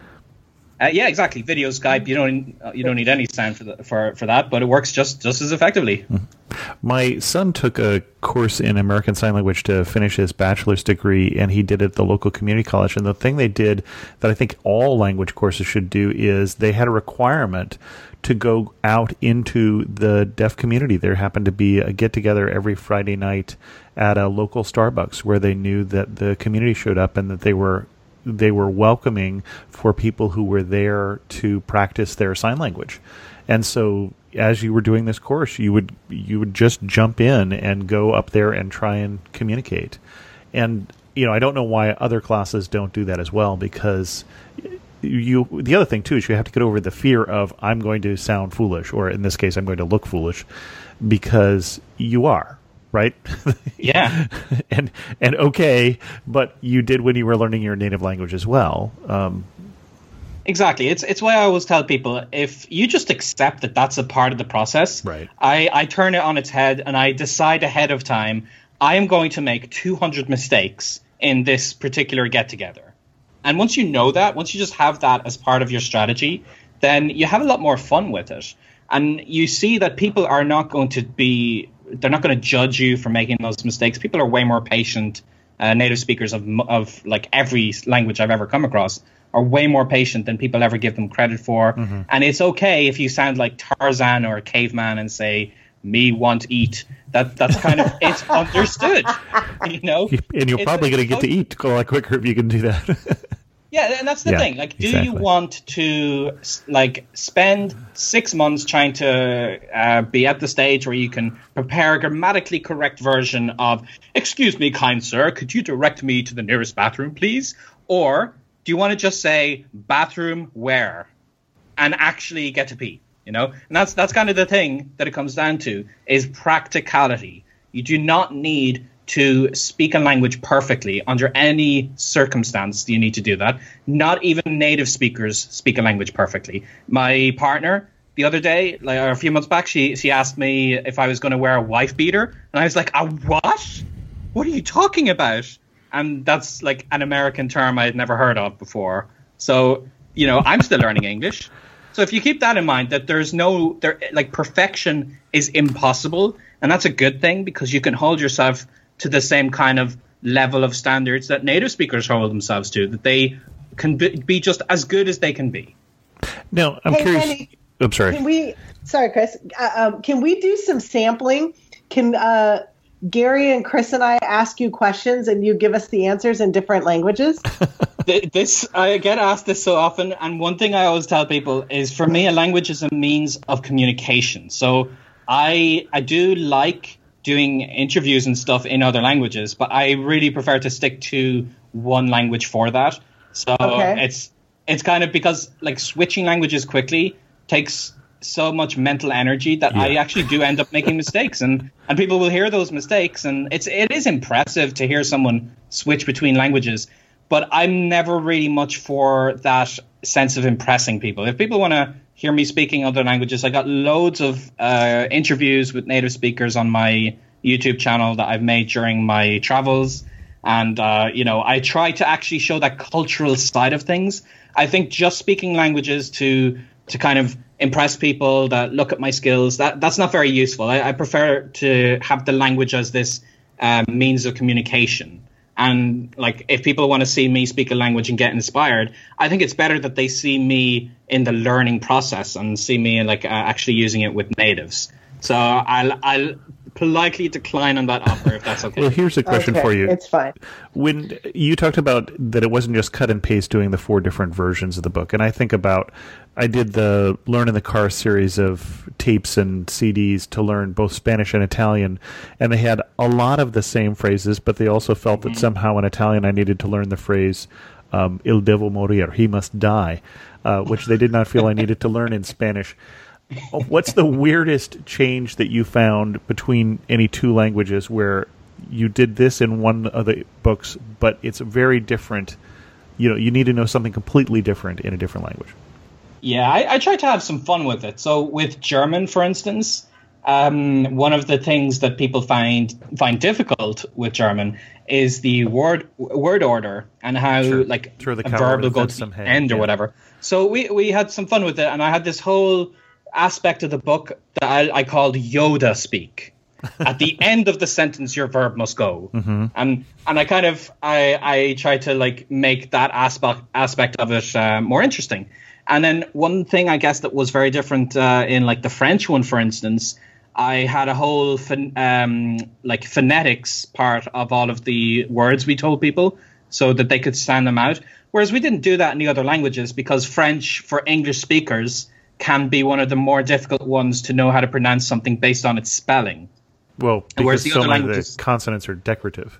Uh, yeah, exactly. Video Skype. You don't you don't need any sound for the, for for that, but it works just just as effectively. My son took a course in American Sign Language to finish his bachelor's degree, and he did it at the local community college. And the thing they did that I think all language courses should do is they had a requirement to go out into the deaf community. There happened to be a get-together every Friday night at a local Starbucks where they knew that the community showed up and that they were they were welcoming for people who were there to practice their sign language. And so as you were doing this course, you would you would just jump in and go up there and try and communicate. And, you know, I don't know why other classes don't do that as well, because you the other thing, too, is you have to get over the fear of I'm going to sound foolish, or in this case, I'm going to look foolish, because you are. Right? Yeah. and and okay, but you did when you were learning your native language as well. Um, exactly. It's it's why I always tell people, if you just accept that that's a part of the process, right. I, I turn it on its head and I decide ahead of time, I am going to make two hundred mistakes in this particular get-together. And once you know that, once you just have that as part of your strategy, then you have a lot more fun with it. And you see that people are not going to be... they're not going to judge you for making those mistakes. People are way more patient. Uh, native speakers of of like every language I've ever come across are way more patient than people ever give them credit for. Mm-hmm. And it's okay if you sound like Tarzan or a caveman and say, me want eat. That that's kind of, it's understood, you know? And you're it's, probably going to get to eat a lot quicker if you can do that. Yeah, and that's the yeah, thing. Like, do exactly. you want to like spend six months trying to uh, be at the stage where you can prepare a grammatically correct version of, excuse me, kind sir, could you direct me to the nearest bathroom, please? Or do you want to just say, bathroom where? And actually get to pee, you know? And that's that's kind of the thing that it comes down to, is practicality. You do not need to speak a language perfectly. Under any circumstance do you need to do that. Not even native speakers speak a language perfectly. My partner, the other day, like a few months back, she she asked me if I was going to wear a wife beater, and I was like, a what? What are you talking about? And that's like an American term I had never heard of before. So, you know, I'm still learning English. So if you keep that in mind, that there's no, there like perfection is impossible, and that's a good thing, because you can hold yourself to the same kind of level of standards that native speakers hold themselves to, that they can be, be just as good as they can be. Now, I'm Hey, curious. Penny, I'm sorry. Can we? Sorry, Chris. Uh, um, can we do some sampling? Can uh, Gary and Chris and I ask you questions and you give us the answers in different languages? This I get asked this so often, and one thing I always tell people is, for me, a language is a means of communication. So I I do like doing interviews and stuff in other languages, but I really prefer to stick to one language for that. So Okay. it's it's kind of because like switching languages quickly takes so much mental energy that I Yeah. actually do end up making mistakes, and and people will hear those mistakes, and it's it is impressive to hear someone switch between languages. But I'm never really much for that sense of impressing people. If people want to hear me speaking other languages, I got loads of uh, interviews with native speakers on my YouTube channel that I've made during my travels. And, uh, you know, I try to actually show that cultural side of things. I think just speaking languages to to kind of impress people that look at my skills, that that's not very useful. I, I prefer to have the language as this um, means of communication. And like, if people want to see me speak a language and get inspired, I think it's better that they see me in the learning process and see me like uh, actually using it with natives. So I'll I'll politely decline on that offer if that's okay. Well, here's a question Okay, for you. It's fine. When you talked about that it wasn't just cut and paste doing the four different versions of the book, and I think about, I did the Learn in the Car series of tapes and C Ds to learn both Spanish and Italian, and they had a lot of the same phrases, but they also felt that somehow in Italian I needed to learn the phrase um, il devo morir, he must die, uh, which they did not feel I needed to learn in Spanish. What's the weirdest change that you found between any two languages where you did this in one of the books, but it's very different? You know, you need to know something completely different in a different language. Yeah, I, I try to have some fun with it. So with German, for instance, um, one of the things that people find find difficult with German is the word word order and how Sure. like Throw the a cow verb over will the go fence to the somehow, end or yeah. whatever. So we, we had some fun with it, and I had this whole aspect of the book that I, I called Yoda speak. At the end of the sentence, your verb must go, Mm-hmm. and and I kind of I I try to like make that aspect aspect of it uh, more interesting. And then one thing I guess that was very different uh, in like the French one, for instance, I had a whole pho- um, like phonetics part of all of the words we told people so that they could stand them out. Whereas we didn't do that in the other languages because French for English speakers can be one of the more difficult ones to know how to pronounce something based on its spelling. Well, Whereas because the so other many of languages- the consonants are decorative.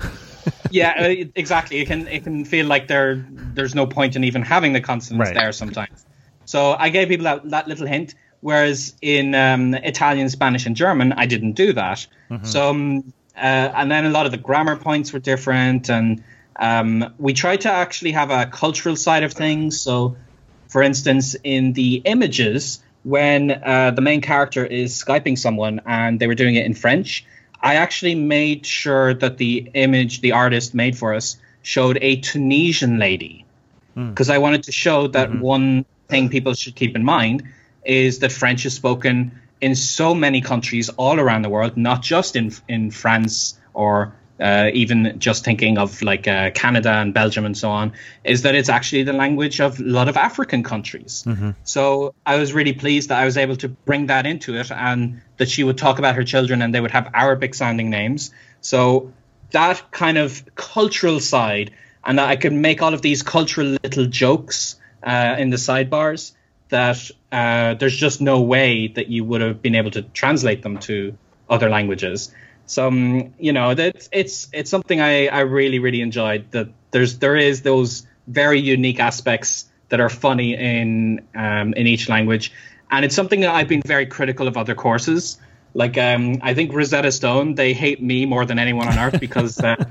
Yeah, uh, exactly. It can it can feel like there there's no point in even having the consonants Right. there sometimes. So I gave people that, that little hint. Whereas in um, Italian, Spanish, and German, I didn't do that. So um, uh, and then a lot of the grammar points were different, and um, we tried to actually have a cultural side of things. So, for instance, in the images, when uh, the main character is Skyping someone and they were doing it in French, I actually made sure that the image the artist made for us showed a Tunisian lady, because I wanted to show that one thing people should keep in mind is that French is spoken in so many countries all around the world, not just in in France or uh, even just thinking of like uh, Canada and Belgium and so on, is that it's actually the language of a lot of African countries. So I was really pleased that I was able to bring that into it, and that she would talk about her children and they would have Arabic sounding names. So that kind of cultural side, and that I could make all of these cultural little jokes uh, in the sidebars that uh, there's just no way that you would have been able to translate them to other languages. So, um, you know, that it's it's something I, I really, really enjoyed, that there's there is those very unique aspects that are funny in um, in each language. And it's something that I've been very critical of other courses. Like, um, I think Rosetta Stone, they hate me more than anyone on earth because uh,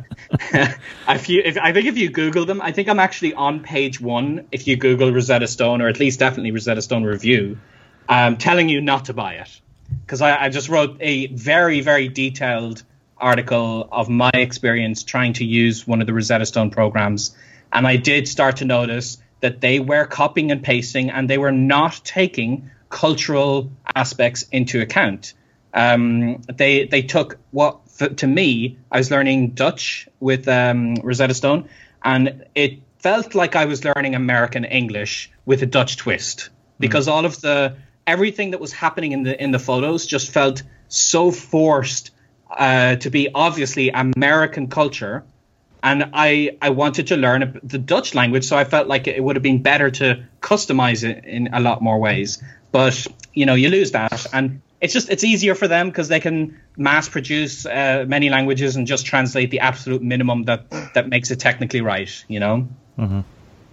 if you, if, I think if you Google them, I think I'm actually on page one if you Google Rosetta Stone, or at least definitely Rosetta Stone review, um, telling you not to buy it. Because I, I just wrote a very, very detailed article of my experience trying to use one of the Rosetta Stone programs. And I did start to notice that they were copying and pasting, and they were not taking cultural aspects into account. Um, they they took what to me I was learning Dutch with um, Rosetta Stone, and it felt like I was learning American English with a Dutch twist, because mm. all of the everything that was happening in the in the photos just felt so forced uh, to be obviously American culture. And I, I wanted to learn the Dutch language, so I felt like it would have been better to customize it in a lot more ways. But, you know, you lose that. And it's just it's easier for them because they can mass produce uh, many languages and just translate the absolute minimum that, that makes it technically right, you know? Mm-hmm.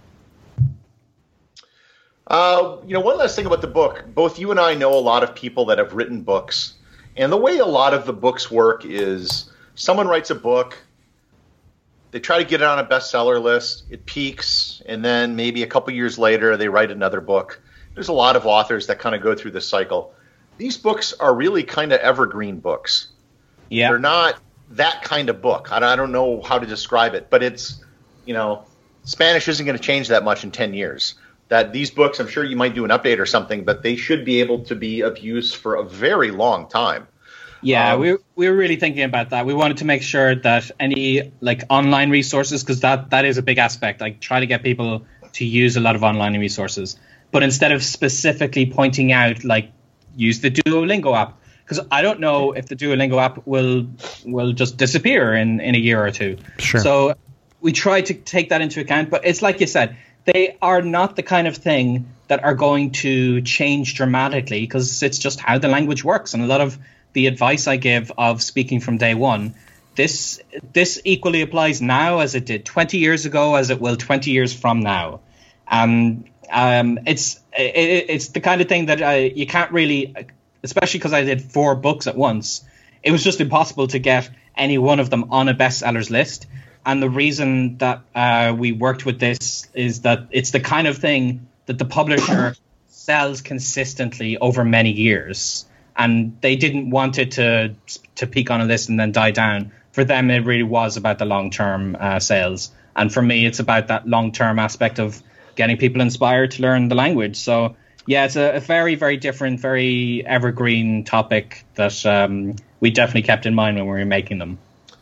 Uh, you know, one last thing about the book. Both you and I know a lot of people that have written books. And the way a lot of the books work is someone writes a book, they try to get it on a bestseller list, it peaks, and then maybe a couple years later they write another book. There's a lot of authors that kind of go through this cycle. These books are really kind of evergreen books. Yeah. They're not that kind of book. I don't know how to describe it, but it's, you know, Spanish isn't going to change that much in ten years. That these books, I'm sure you might do an update or something, but they should be able to be of use for a very long time. Yeah, um, we we were really thinking about that. We wanted to make sure that any like online resources, because that, that is a big aspect. Like try to get people to use a lot of online resources, but instead of specifically pointing out like use the Duolingo app, because I don't know if the Duolingo app will will just disappear in, in a year or two. Sure. So we tried to take that into account, but it's like you said, they are not the kind of thing that are going to change dramatically because it's just how the language works. And a lot of the advice I give of speaking from day one, this this equally applies now as it did twenty years ago, as it will twenty years from now. Um, um, it's it, it's the kind of thing that I, you can't really, especially because I did four books at once. It was just impossible to get any one of them on a bestsellers list. And the reason that uh, we worked with this is that it's the kind of thing that the publisher sells consistently over many years. And they didn't want it to to peak on a list and then die down. For them, it really was about the long-term uh, sales. And for me, it's about that long-term aspect of getting people inspired to learn the language. So, yeah, it's a, a very, very different, very evergreen topic that um, we definitely kept in mind when we were making them.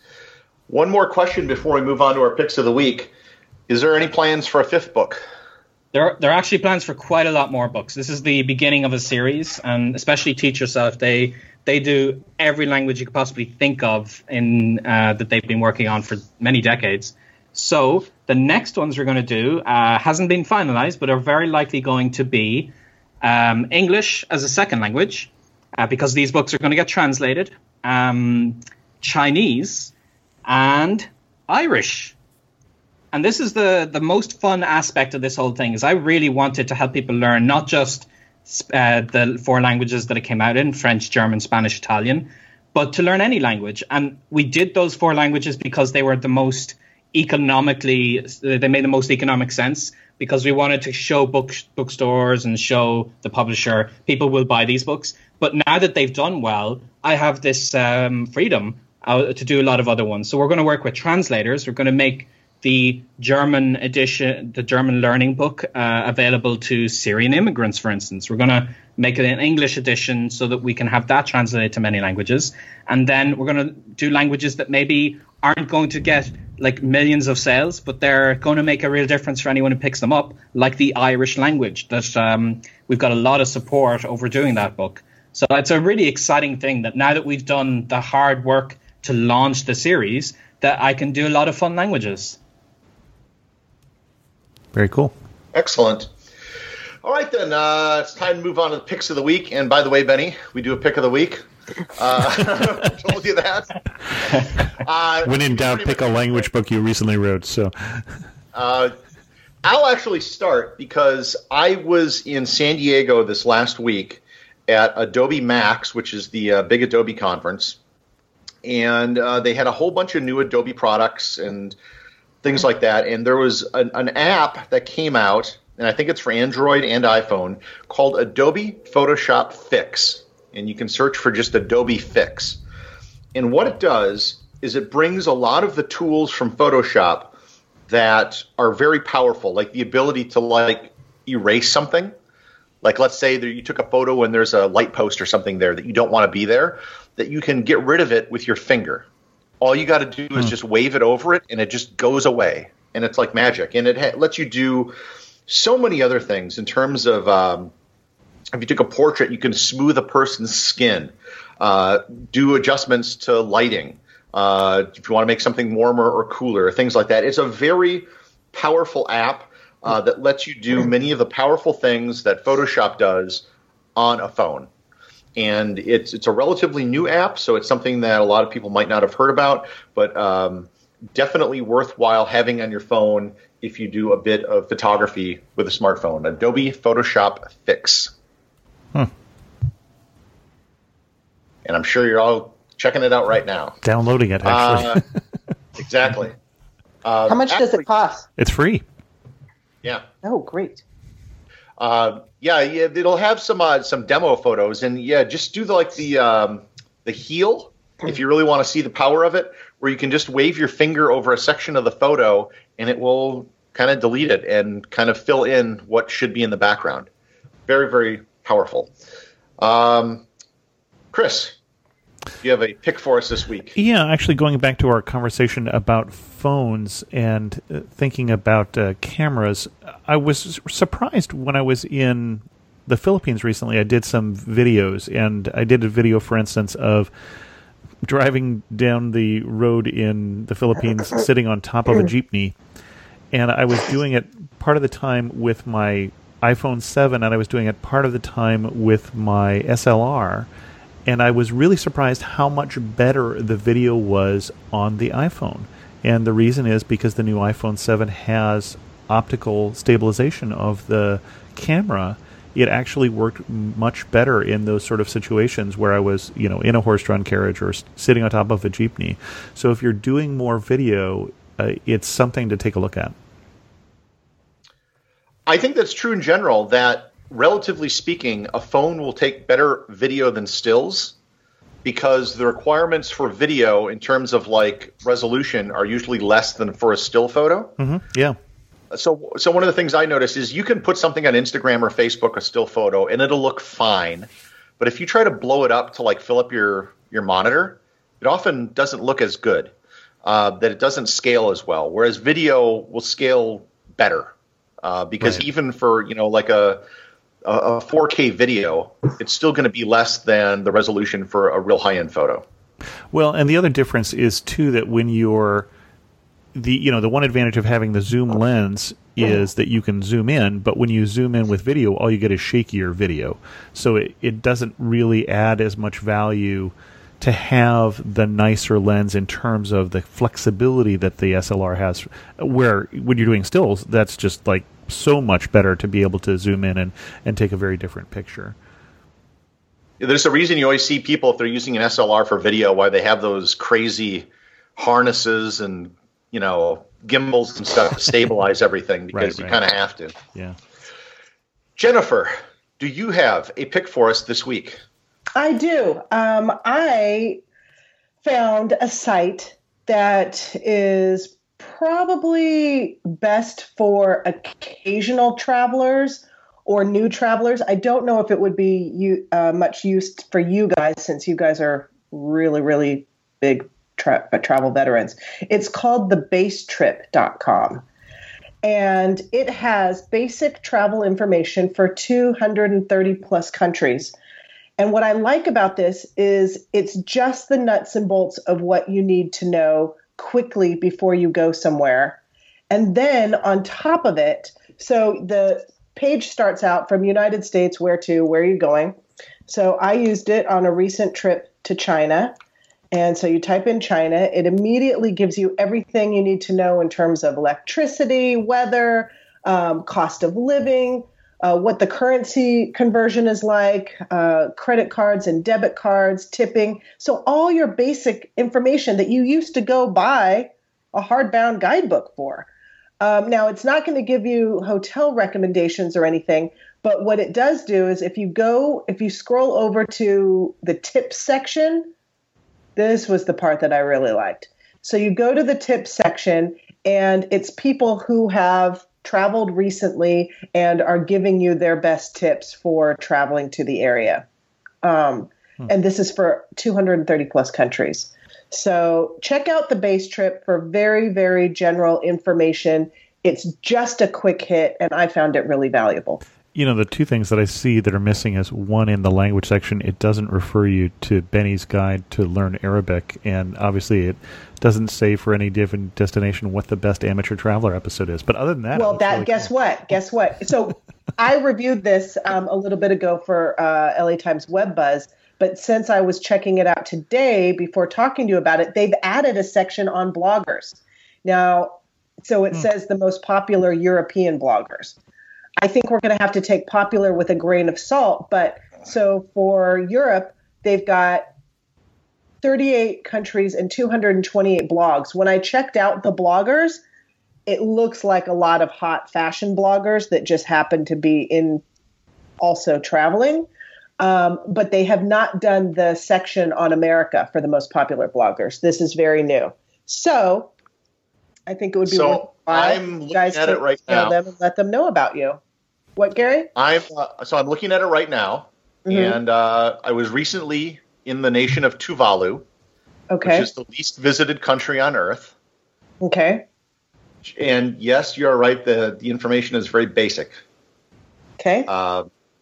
One more question before we move on to our picks of the week. Is there any plans for a fifth book? There, there are actually plans for quite a lot more books. This is the beginning of a series, and especially Teach Yourself, they they do every language you could possibly think of in uh, that they've been working on for many decades. So the next ones we're going to do uh, hasn't been finalized, but are very likely going to be um, English as a second language, uh, because these books are going to get translated, um, Chinese, and Irish. And this is the, the most fun aspect of this whole thing, is I really wanted to help people learn not just uh, the four languages that it came out in, French, German, Spanish, Italian, but to learn any language. And we did those four languages because they were the most economically, they made the most economic sense, because we wanted to show book bookstores and show the publisher, people will buy these books. But now that they've done well, I have this um, freedom uh, to do a lot of other ones. So we're going to work with translators. We're going to make the German edition, the German learning book, uh, available to Syrian immigrants, for instance. We're going to make it an English edition so that we can have that translated to many languages. And then we're going to do languages that maybe aren't going to get like millions of sales, but they're going to make a real difference for anyone who picks them up, like the Irish language, that um, we've got a lot of support over doing that book. So it's a really exciting thing that now that we've done the hard work to launch the series, that I can do a lot of fun languages. Very cool. Excellent. All right, then. Uh, it's time to move on to the picks of the week. And by the way, Benny, we do a pick of the week. Uh, told you that. Uh, when in doubt, pick a language book you recently wrote. So, uh, I'll actually start because I was in San Diego this last week at Adobe Max, which is the uh, big Adobe conference. And uh, they had a whole bunch of new Adobe products and things like that. And there was an, an app that came out, and I think it's for Android and iPhone, called Adobe Photoshop Fix. And you can search for just Adobe Fix. And what it does is it brings a lot of the tools from Photoshop that are very powerful, like the ability to like erase something. Like, let's say that you took a photo and there's a light post or something there that you don't want to be there, that you can get rid of it with your finger. All you got to do is just wave it over it, and it just goes away. And it's like magic. And it ha- lets you do so many other things in terms of um, if you took a portrait, you can smooth a person's skin, uh, do adjustments to lighting. Uh, if you want to make something warmer or cooler, things like that. It's a very powerful app uh, that lets you do many of the powerful things that Photoshop does on a phone. And it's it's a relatively new app, so it's something that a lot of people might not have heard about, but um, definitely worthwhile having on your phone if you do a bit of photography with a smartphone. Adobe Photoshop Fix. Hmm. And I'm sure you're all checking it out right now. Downloading it, actually. Uh, exactly. Uh, How much actually, does it cost? It's free. Yeah. Oh, great. Uh, yeah, yeah, it'll have some uh, some demo photos, and yeah, just do the, like the um, the heel if you really want to see the power of it, where you can just wave your finger over a section of the photo, and it will kind of delete it and kind of fill in what should be in the background. Very, very powerful. Um, Chris, you have a pick for us this week. Yeah, actually going back to our conversation about phones and uh, thinking about uh, cameras, I was surprised when I was in the Philippines recently. I did some videos, and I did a video, for instance, of driving down the road in the Philippines sitting on top of a jeepney, and I was doing it part of the time with my iPhone seven, and I was doing it part of the time with my S L R. And I was really surprised how much better the video was on the iPhone. And the reason is because the new iPhone seven has optical stabilization of the camera. It actually worked much better in those sort of situations where I was, you know, in a horse-drawn carriage or sitting on top of a jeepney. So if you're doing more video, uh, it's something to take a look at. I think that's true in general, that relatively speaking, a phone will take better video than stills because the requirements for video in terms of like resolution are usually less than for a still photo. Mm-hmm. Yeah. So, so one of the things I notice is you can put something on Instagram or Facebook, a still photo, and it'll look fine. But if you try to blow it up to like fill up your, your monitor, it often doesn't look as good, uh, that it doesn't scale as well. Whereas video will scale better uh, because right. even for, you know, like a, a four K video, it's still going to be less than the resolution for a real high-end photo. Well, and the other difference is too that when you're the you know the one advantage of having the zoom lens is that you can zoom in, but when you zoom in with video, all you get is shakier video. So it, it doesn't really add as much value to have the nicer lens in terms of the flexibility that the S L R has, where when you're doing stills, that's just like so much better to be able to zoom in and, and take a very different picture. There's a reason you always see people, if they're using an S L R for video, why they have those crazy harnesses and, you know, gimbals and stuff to stabilize everything, because right, right. you kind of have to. Yeah. Jennifer, do you have a pick for us this week? I do. Um, I found a site that is probably best for occasional travelers or new travelers. I don't know if it would be you, uh, much used for you guys, since you guys are really, really big tra- travel veterans. It's called the base trip dot com. And it has basic travel information for two hundred thirty plus countries. And what I like about this is it's just the nuts and bolts of what you need to know quickly before you go somewhere. And then on top of it, so the page starts out from United States, where to, where are you going? So I used it on a recent trip to China. And so you type in China, it immediately gives you everything you need to know in terms of electricity, weather, um, cost of living, uh, what the currency conversion is like, uh, credit cards and debit cards, tipping. So all your basic information that you used to go buy a hardbound guidebook for. Um, now, it's not going to give you hotel recommendations or anything, but what it does do is if you go, if you scroll over to the tips section, this was the part that I really liked. So you go to the tips section, and it's people who have traveled recently and are giving you their best tips for traveling to the area. Um, hmm. And this is for two hundred thirty plus countries. So check out the Base Trip for very, very general information. It's just a quick hit, and I found it really valuable. You know, the two things that I see that are missing is, one, in the language section, it doesn't refer you to Benny's guide to learn Arabic, and obviously it doesn't say for any given destination what the best amateur traveler episode is. But other than that, well, that really guess cool. what? Guess what? So I reviewed this um, a little bit ago for uh, L A Times Web Buzz, but since I was checking it out today before talking to you about it, they've added a section on bloggers. Now, so it hmm. says the most popular European bloggers. I think we're going to have to take popular with a grain of salt. But so for Europe, they've got thirty-eight countries and two hundred twenty-eight blogs. When I checked out the bloggers, it looks like a lot of hot fashion bloggers that just happen to be in also traveling. Um, but they have not done the section on America for the most popular bloggers. This is very new. So I think it would be so worthwhile I'm looking guys at to it right email now. them and let them know about you. What, Gary? I'm uh, so I'm looking at it right now, Mm-hmm. and uh, I was recently in the nation of Tuvalu, Okay. which is the least visited country on Earth. Okay. And yes, you're right. The the information is very basic. Okay. Uh,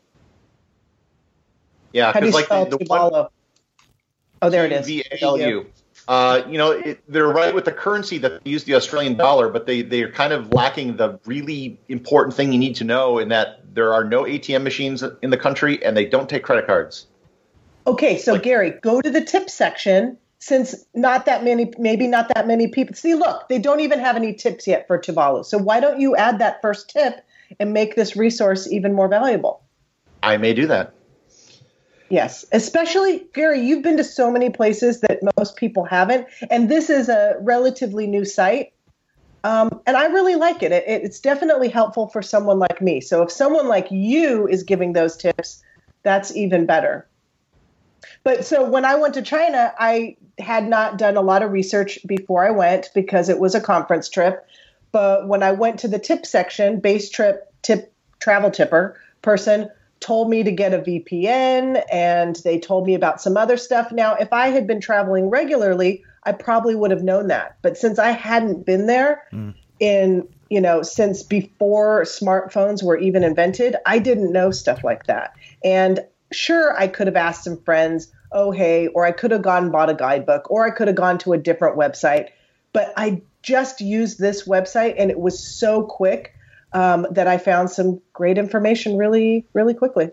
yeah, How do you because like spell the, the Tuvalu? one Oh, there it is. V A L U. Uh, you know, it, they're right with the currency that they use the Australian dollar, but they, they are kind of lacking the really important thing you need to know, in that there are no A T M machines in the country and they don't take credit cards. Okay, so Like- Gary, go to the tip section, since not that many, maybe not that many people. See, look, they don't even have any tips yet for Tuvalu. So why don't you add that first tip and make this resource even more valuable? I may do that. Yes, especially, Gary, you've been to so many places that most people haven't, and this is a relatively new site, um, and I really like it. It, it. It's definitely helpful for someone like me. So if someone like you is giving those tips, that's even better. But so when I went to China, I had not done a lot of research before I went because it was a conference trip. But when I went to the tip section, Base Trip tip travel tipper person told me to get a V P N, and they told me about some other stuff. Now, if I had been traveling regularly, I probably would have known that. But since I hadn't been there mm. in, you know, since before smartphones were even invented, I didn't know stuff like that. And sure, I could have asked some friends, oh, hey, or I could have gone and bought a guidebook, or I could have gone to a different website. But I just used this website, and it was so quick Um, that I found some great information really, really quickly.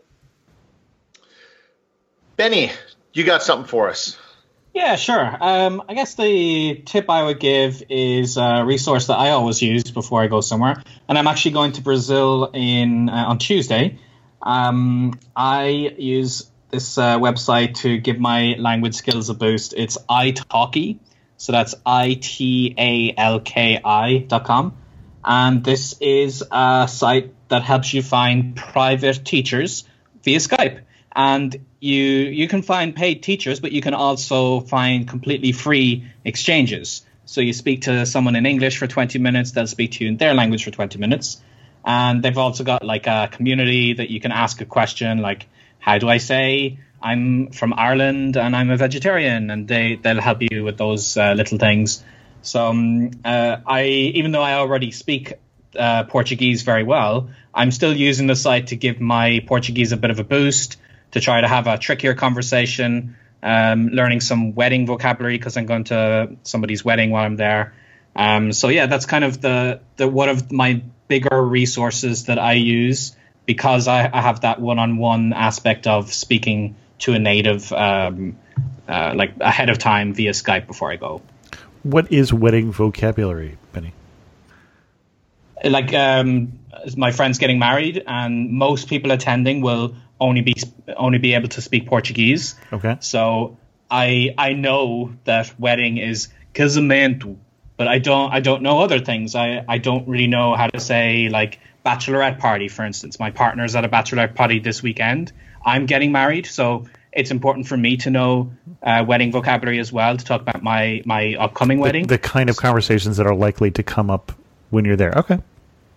Benny, you got something for us? Yeah, sure. Um, I guess the tip I would give is a resource that I always use before I go somewhere. And I'm actually going to Brazil in uh, on Tuesday. Um, I use this uh, website to give my language skills a boost. It's italki. So that's I T A L K I dot com. And this is a site that helps you find private teachers via Skype. And you you can find paid teachers, but you can also find completely free exchanges. So you speak to someone in English for twenty minutes, they'll speak to you in their language for twenty minutes. And they've also got like a community that you can ask a question like, how do I say I'm from Ireland and I'm a vegetarian? And they, they'll help you with those uh, little things. So um, uh, I, even though I already speak uh, Portuguese very well, I'm still using the site to give my Portuguese a bit of a boost, to try to have a trickier conversation, um, learning some wedding vocabulary because I'm going to somebody's wedding while I'm there. Um, so yeah, that's kind of the, the one of my bigger resources that I use, because I, I have that one-on-one aspect of speaking to a native um, uh, like ahead of time via Skype before I go. What is wedding vocabulary, Benny? Like um, my friend's getting married, and most people attending will only be only be able to speak Portuguese. Okay. So I I know that wedding is casamento, but I don't I don't know other things. I, I don't really know how to say like bachelorette party, for instance. My partner's at a bachelorette party this weekend. I'm getting married, so it's important for me to know uh, wedding vocabulary as well to talk about my, my upcoming wedding. The, the kind of conversations that are likely to come up when you're there. Okay.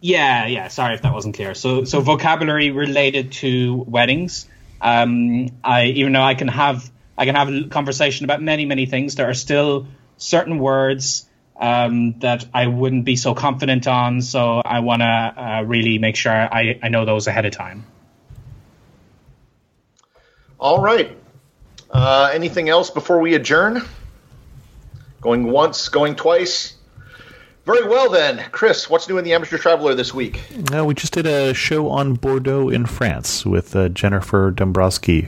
Yeah, yeah. Sorry if that wasn't clear. So, so vocabulary related to weddings. Um, I even though I can have I can have a conversation about many many things, there are still certain words um, that I wouldn't be so confident on. So I want to uh, really make sure I, I know those ahead of time. All right. Uh, anything else before we adjourn? Going once, going twice. Very well then. Chris, what's new in the Amateur Traveler this week? Uh, we just did a show on Bordeaux in France with uh, Jennifer Dombrowski.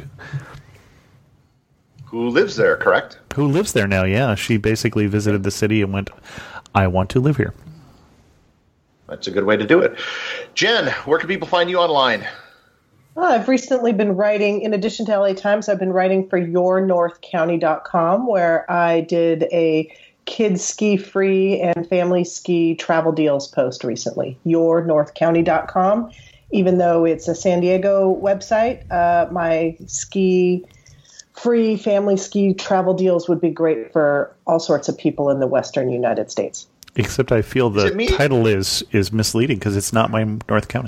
Who lives there, correct? Who lives there now, yeah. She basically visited the city and went, I want to live here. That's a good way to do it. Jen, where can people find you online? Well, I've recently been writing, in addition to L A Times, I've been writing for your north county dot com, where I did a kids ski free and family ski travel deals post recently. your north county dot com. Even though it's a San Diego website, uh, my ski free family ski travel deals would be great for all sorts of people in the Western United States. Except I feel the Is title is is misleading because it's not my North County.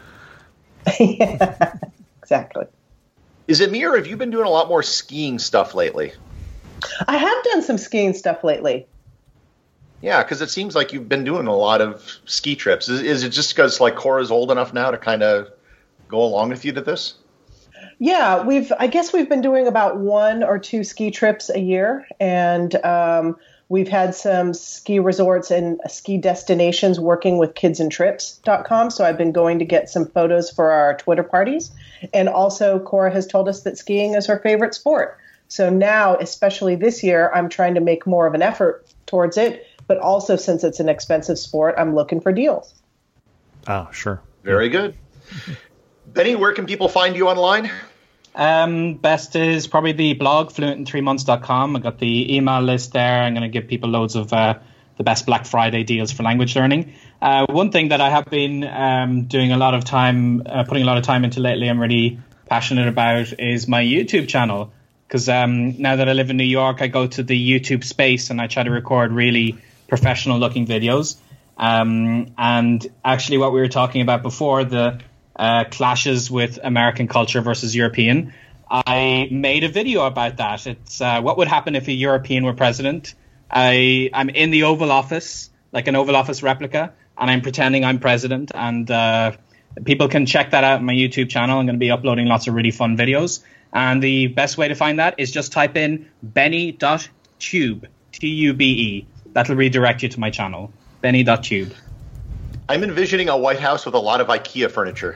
Yeah, exactly. Is it me, or have you been doing a lot more skiing stuff lately? I have done some skiing stuff lately. Yeah, because it seems like you've been doing a lot of ski trips. Is, is it just because like Cora's old enough now to kind of go along with you to this? Yeah, we've. I guess we've been doing about one or two ski trips a year, and um, we've had some ski resorts and ski destinations working with kids and trips dot com. So I've been going to get some photos for our Twitter parties, and also Cora has told us that skiing is her favorite sport. So now, especially this year, I'm trying to make more of an effort towards it. But also, since it's an expensive sport, I'm looking for deals. Oh, sure. Very good. Benny, where can people find you online? Um, best is probably the blog, fluent in three months dot com. I got the email list there. I'm going to give people loads of uh, the best Black Friday deals for language learning. Uh, one thing that I have been um, doing a lot of time, uh, putting a lot of time into lately, I'm really passionate about, is my YouTube channel. Because um, now that I live in New York, I go to the YouTube space and I try to record really professional looking videos. Um, and actually what we were talking about before, the uh, clashes with American culture versus European, I made a video about that. It's uh, what would happen if a European were president. I, I'm in the Oval Office, like an Oval Office replica, and I'm pretending I'm president. And uh, people can check that out on my YouTube channel. I'm going to be uploading lots of really fun videos. And the best way to find that is just type in benny dot tube, T U B E. That'll redirect you to my channel, benny dot tube. I'm envisioning a White House with a lot of IKEA furniture.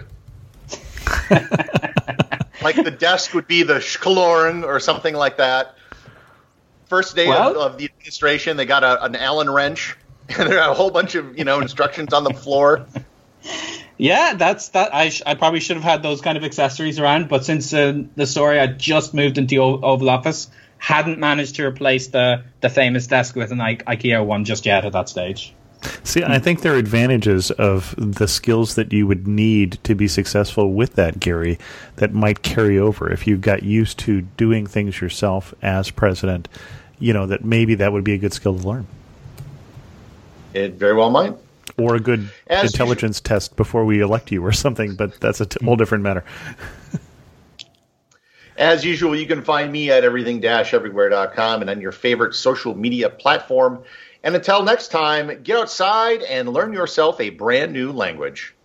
Like the desk would be the Schkalorn or something like that. First day well, of, of the administration, they got a, an Allen wrench, and there are a whole bunch of you know instructions on the floor. Yeah, that's that. I sh- I probably should have had those kind of accessories around, but since uh, the story, I just moved into the o- Oval Office, hadn't managed to replace the the famous desk with an I- IKEA one just yet at that stage. See, I think there are advantages of the skills that you would need to be successful with that, Gary, that might carry over if you got used to doing things yourself as president. You know, that maybe that would be a good skill to learn. It very well might. Or a good As intelligence usual. test before we elect you or something, but that's a t- whole different matter. As usual, you can find me at everything dash everywhere dot com and on your favorite social media platform. And until next time, get outside and learn yourself a brand new language.